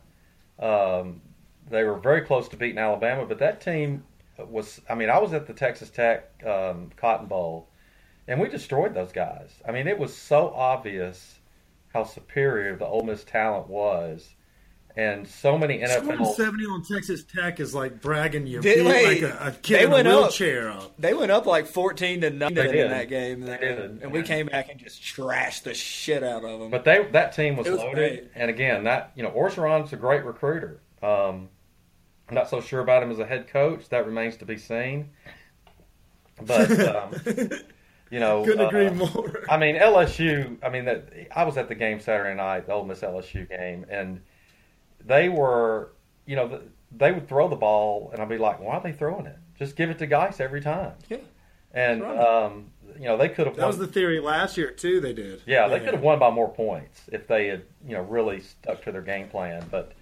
They were very close to beating Alabama, but that team was. I was at the Texas Tech Cotton Bowl, and we destroyed those guys. It was so obvious how superior the Ole Miss talent was, and so many NFL. Scoring 70 on Texas Tech is like bragging you beat a kid in a wheelchair up. They went up 14-0 in that game, and we came back and just trashed the shit out of them. But that team was loaded, great. And again, Orgeron's a great recruiter. I'm not so sure about him as a head coach. That remains to be seen. But couldn't agree more. LSU. I was at the game Saturday night, the Ole Miss LSU game, and they were, they would throw the ball, and I'd be like, why are they throwing it? Just give it to Geis every time. Yeah. And they could have. That was the theory last year too. They did. Yeah, they could have won by more points if they had, really stuck to their game plan. But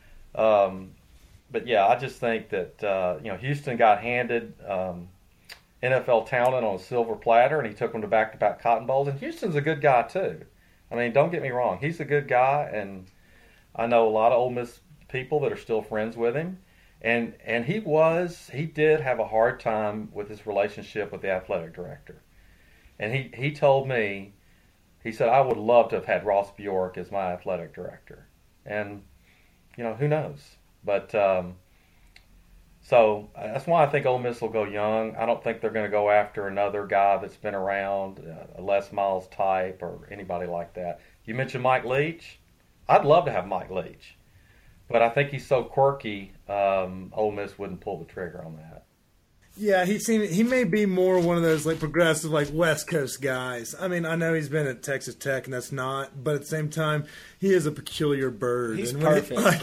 yeah, I just think that Houston got handed. NFL talent on a silver platter, and he took them to back-to-back Cotton Bowls. And Houston's a good guy too. Don't get me wrong, he's a good guy, and I know a lot of Ole Miss people that are still friends with him. And he did have a hard time with his relationship with the athletic director. And he told me, he said, I would love to have had Ross Bjork as my athletic director. And who knows? But So that's why I think Ole Miss will go young. I don't think they're going to go after another guy that's been around, a Les Miles type or anybody like that. You mentioned Mike Leach. I'd love to have Mike Leach, but I think he's so quirky. Ole Miss wouldn't pull the trigger on that. Yeah, he may be more one of those like progressive, like West Coast guys. I mean, I know he's been at Texas Tech, and that's not. But at the same time, he is a peculiar bird. He's and perfect.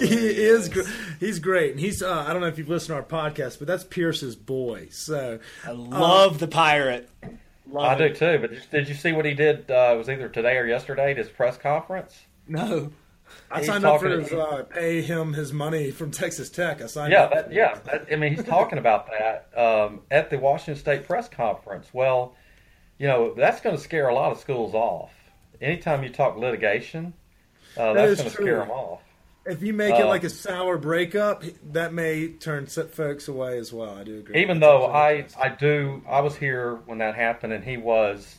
He's great, and he's. I don't know if you've listened to our podcast, but that's Pierce's boy. So I love the Pirate. I do too. But did you see what he did? It was either today or yesterday at his press conference. No. I signed up for his pay him his money from Texas Tech. I signed up. I mean, he's talking about that at the Washington State press conference. Well, that's going to scare a lot of schools off. Anytime you talk litigation, that's going to scare them off. If you make it like a sour breakup, that may turn folks away as well. I do agree. Even though I was here when that happened, and he was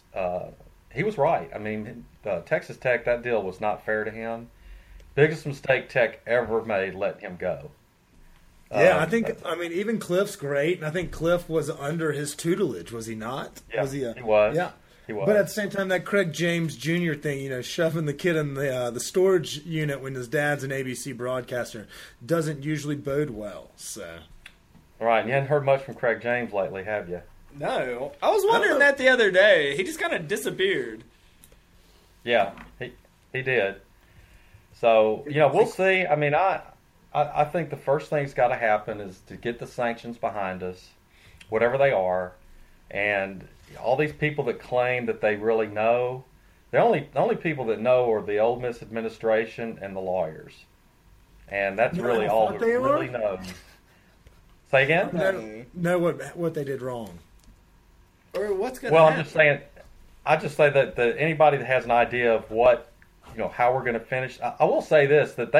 right. I mean, Texas Tech, that deal was not fair to him. Biggest mistake Tech ever made, letting him go. Yeah, I mean, even Cliff's great, and I think Cliff was under his tutelage, was he not? Yeah, was he? He was. Yeah, he was. But at the same time, that Craig James Jr. thing, shoving the kid in the storage unit when his dad's an ABC broadcaster, doesn't usually bode well. So, right, you hadn't heard much from Craig James lately, have you? No, I was wondering that the other day. He just kind of disappeared. Yeah, he did. So, we'll see. I mean, I think the first thing's got to happen is to get the sanctions behind us, whatever they are. And all these people that claim that they really know, the only people that know are the Ole Miss administration and the lawyers. And that's really all that really knows. Say again? Know what they did wrong. Or what's going to happen. I just say that anybody that has an idea of what, how we're going to finish. I will say this, that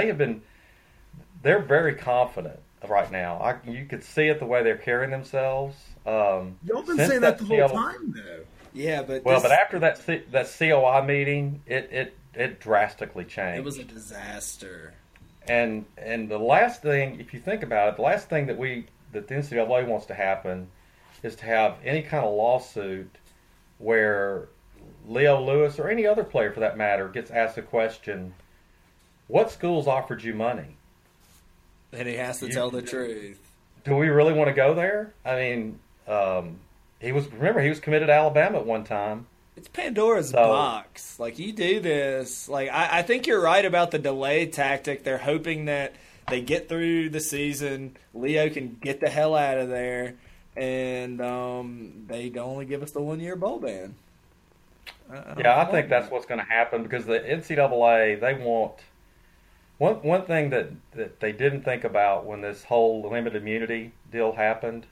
they're very confident right now. You could see it the way they're carrying themselves. Y'all been saying that the whole time, though. Yeah, but but after that COI meeting, it drastically changed. It was a disaster. And the last thing, if you think about it, the last thing that the NCAA wants to happen is to have any kind of lawsuit where Leo Lewis or any other player for that matter gets asked a question, what schools offered you money? And he has to tell the truth. Do we really want to go there? I mean, he was committed to Alabama at one time. It's Pandora's box. Like, you do this. Like, I think you're right about the delay tactic. They're hoping that they get through the season, Leo can get the hell out of there, and they only give us the 1-year bowl ban. I think that's what's going to happen because the NCAA, they want one thing that they didn't think about when this whole limited immunity deal happened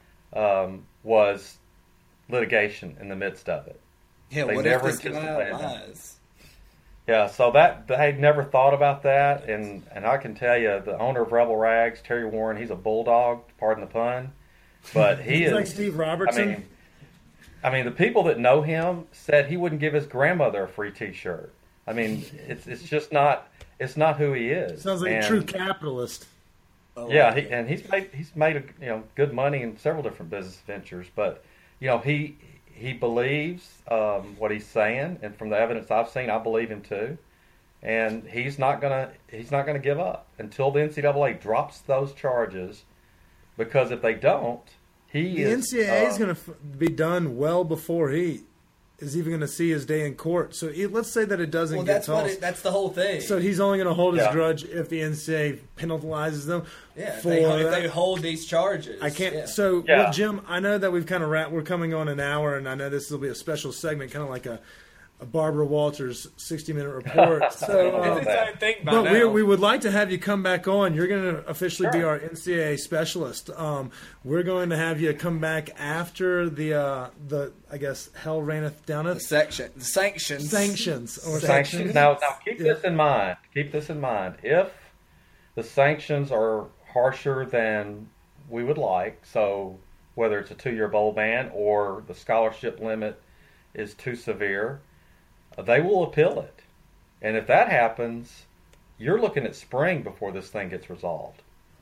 was litigation in the midst of it. Yeah, they what never if this guy lies? Yeah, so that they never thought about that, and I can tell you, the owner of Rebel Rags, Terry Warren, he's a bulldog, pardon the pun, but he is like Steve Robertson. I mean, the people that know him said he wouldn't give his grandmother a free T-shirt. I mean, it's just not. It's not who he is. Sounds like a true capitalist. Yeah, he's made good money in several different business ventures, but he believes what he's saying, and from the evidence I've seen, I believe him too. And he's not gonna give up until the NCAA drops those charges, because if they don't, the NCAA is going to be done well before he is even going to see his day in court. So let's say that it doesn't get tossed. That's the whole thing. So he's only going to hold his grudge if the NCAA penalizes them. Yeah, if they hold these charges. I can't. Yeah. So, well, Jim, I know that we've kind of we're coming on an hour, and I know this will be a special segment, kind of like a Barbara Walters 60-minute report. So, but we would like to have you come back on. You're going to officially be our NCAA specialist. We're going to have you come back after the I guess hell reigneth downeth. The sanctions. Sanctions. Now keep this in mind. Keep this in mind. If the sanctions are harsher than we would like, so whether it's a 2-year bowl ban or the scholarship limit is too severe, they will appeal it. And if that happens, you're looking at spring before this thing gets resolved.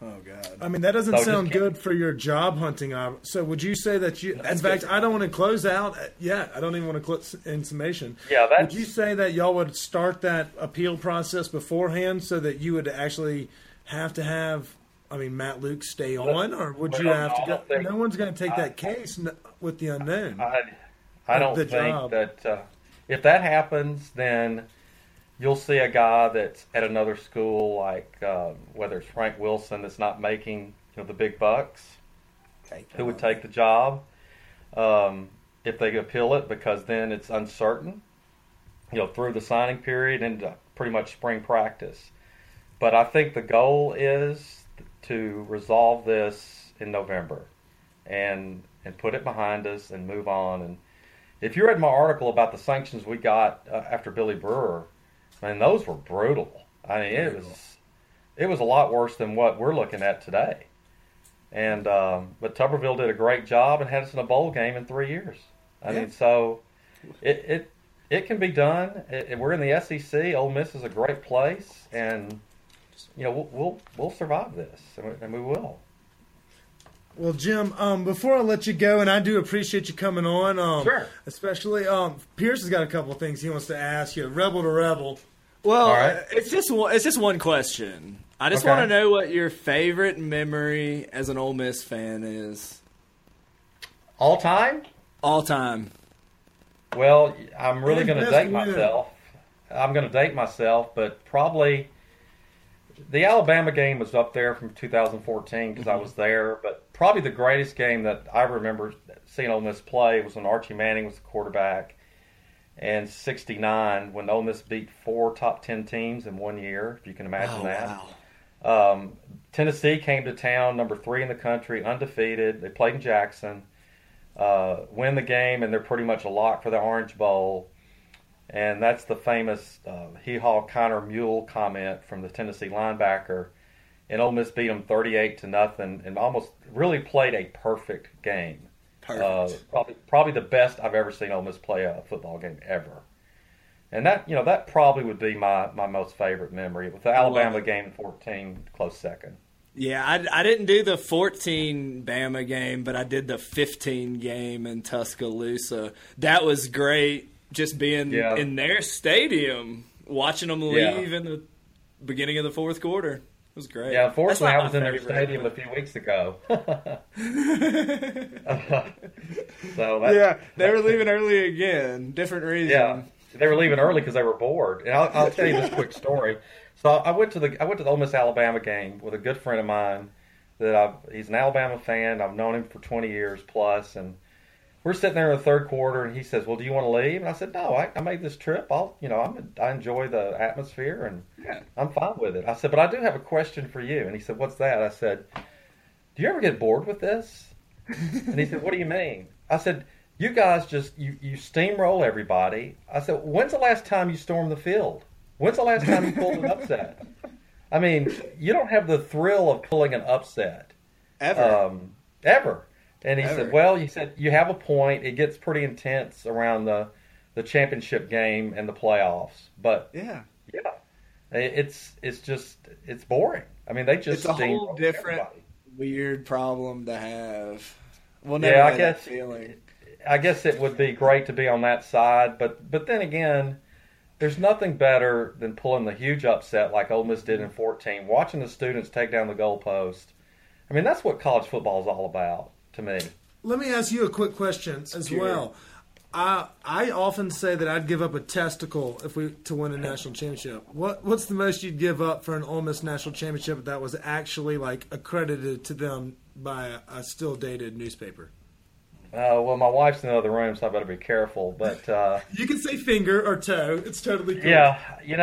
Oh God. I mean, that doesn't So sound just- good for your job hunting. So would you say that you? In fact, I don't want to close out yet. I don't even want to close in summation. Yeah, that's- Would you say that y'all would start that appeal process beforehand so that you would actually have to have? I mean, Matt Luke stay on, or would you Well, have to I go? don't think- No one's going to take that case with the unknown. I don't the think job. that if that happens, then you'll see a guy that's at another school, like whether it's Frank Wilson, that's not making the big bucks, who would take the job if they appeal it, because then it's uncertain, through the signing period and pretty much spring practice. But I think the goal is to resolve this in November and put it behind us and move on. And if you read my article about the sanctions we got after Billy Brewer, man, those were brutal. I mean, it was a lot worse than what we're looking at today. And but Tuberville did a great job and had us in a bowl game in 3 years. I mean, so it can be done. We're in the SEC. Ole Miss is a great place, and we'll survive this, and we will. Well, Jim, before I let you go, and I do appreciate you coming on, Sure. Especially Pierce has got a couple of things he wants to ask you, rebel to rebel. Well, All right. it's just one question. I just Okay. want to know what your favorite memory as an Ole Miss fan is. All time? All time. Well, I'm really And going to best date win. myself. I'm going to date myself, but probably the Alabama game was up there from 2014 because I was there. But probably the greatest game that I remember seeing Ole Miss play was when Archie Manning was the quarterback, and '69 when Ole Miss beat 4 top 10 teams in 1 year. If you can imagine that. Wow. Tennessee came to town, number 3 in the country, undefeated. They played in Jackson, win the game, and they're pretty much a lock for the Orange Bowl. And that's the famous hee-haw Connor Mule comment from the Tennessee linebacker. And Ole Miss beat them 38-0, and almost really played a perfect game. Perfect. Probably the best I've ever seen Ole Miss play a football game ever. And that probably would be my most favorite memory, with the Alabama game in 14 close second. Yeah, I didn't do the 14 Bama game, but I did the 15 game in Tuscaloosa. That was great, just being in their stadium, watching them leave in the beginning of the fourth quarter. It was great. Yeah, unfortunately, That's not I was my in their favorite. stadium a few weeks ago. They were leaving early again. Different reason. Yeah, they were leaving early because they were bored. And I'll tell you this quick story. So I went to the Ole Miss Alabama game with a good friend of mine. He's an Alabama fan. I've known him for 20 years plus, and we're sitting there in the third quarter, and he says, "Well, do you want to leave?" And I said, "No, I made this trip. I enjoy the atmosphere, and I'm fine with it." I said, "But I do have a question for you." And he said, "What's that?" I said, "Do you ever get bored with this?" And he said, "What do you mean?" I said, "You guys just you steamroll everybody." I said, "When's the last time you stormed the field? When's the last time you pulled an upset? I mean, you don't have the thrill of pulling an upset Ever. ever." And he Ever. said, "Well," he said, "you have a point. It gets pretty intense around the championship game and the playoffs, but Yeah. it's boring. I mean, they just It's a whole steamroll different, everybody." weird problem to have. We'll never Yeah, have I that guess feeling. I guess it would be great to be on that side, but then again, there's nothing better than pulling the huge upset like Ole Miss did in 14, watching the students take down the goalpost. I mean, that's what college football is all about to me. Let me ask you a quick question as Sure. well. I often say that I'd give up a testicle to win a national championship. What's the most you'd give up for an Ole Miss national championship that was actually like accredited to them by a still dated newspaper? Well, my wife's in the other room, so I better be careful. But You can say finger or toe. It's totally cool. yeah,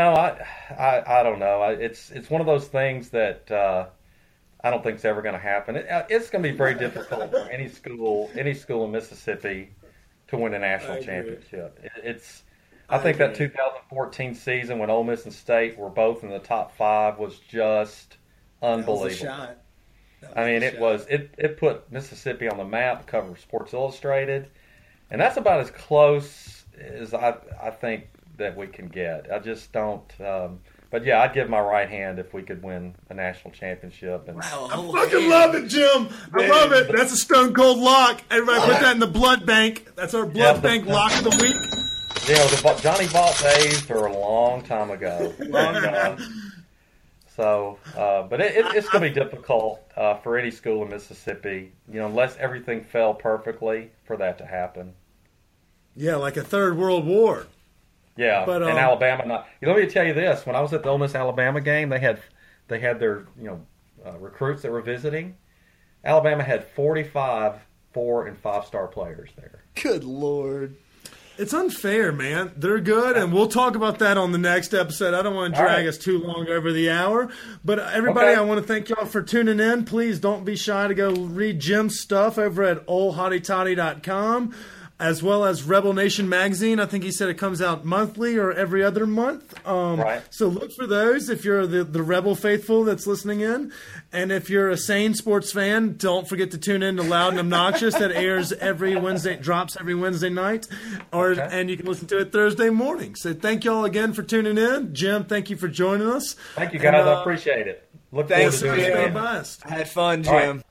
I don't know. It's one of those things that I don't think is ever going to happen. It's going to be very difficult for any school in Mississippi to win a national agree. championship. I think that 2014 season when Ole Miss and State were both in the top 5 was just unbelievable. That was a shot. I mean, it put Mississippi on the map, cover of Sports Illustrated, and that's about as close as I think that we can get. I just don't. But yeah, I'd give my right hand if we could win a national championship. And Wow, I fucking love it, Jim. I love it. That's a stone cold lock. Everybody put that in the blood bank. That's our blood bank lock of the week. You know, the Johnny Vaught days are a long time ago. Long time. So, but it's going to be difficult for any school in Mississippi, you know, unless everything fell perfectly for that to happen. Yeah, like a third world war. Yeah, but, and Alabama not. Let me tell you this: when I was at the Ole Miss Alabama game, they had their recruits that were visiting. Alabama had 45 4- and 5-star players there. Good Lord. It's unfair, man. They're good, and we'll talk about that on the next episode. I don't want to drag us too long over the hour. But everybody, I want to thank y'all for tuning in. Please don't be shy to go read Jim's stuff over at oldhottytoddy.com, as well as Rebel Nation magazine. I think he said it comes out monthly or every other month. So look for those if you're the Rebel faithful that's listening in. And if you're a sane sports fan, don't forget to tune in to Loud and Obnoxious. That airs drops every Wednesday night. And you can listen to it Thursday morning. So thank y'all again for tuning in. Jim, thank you for joining us. Thank you, guys. I appreciate it. Look forward to doing it again. I had fun, Jim.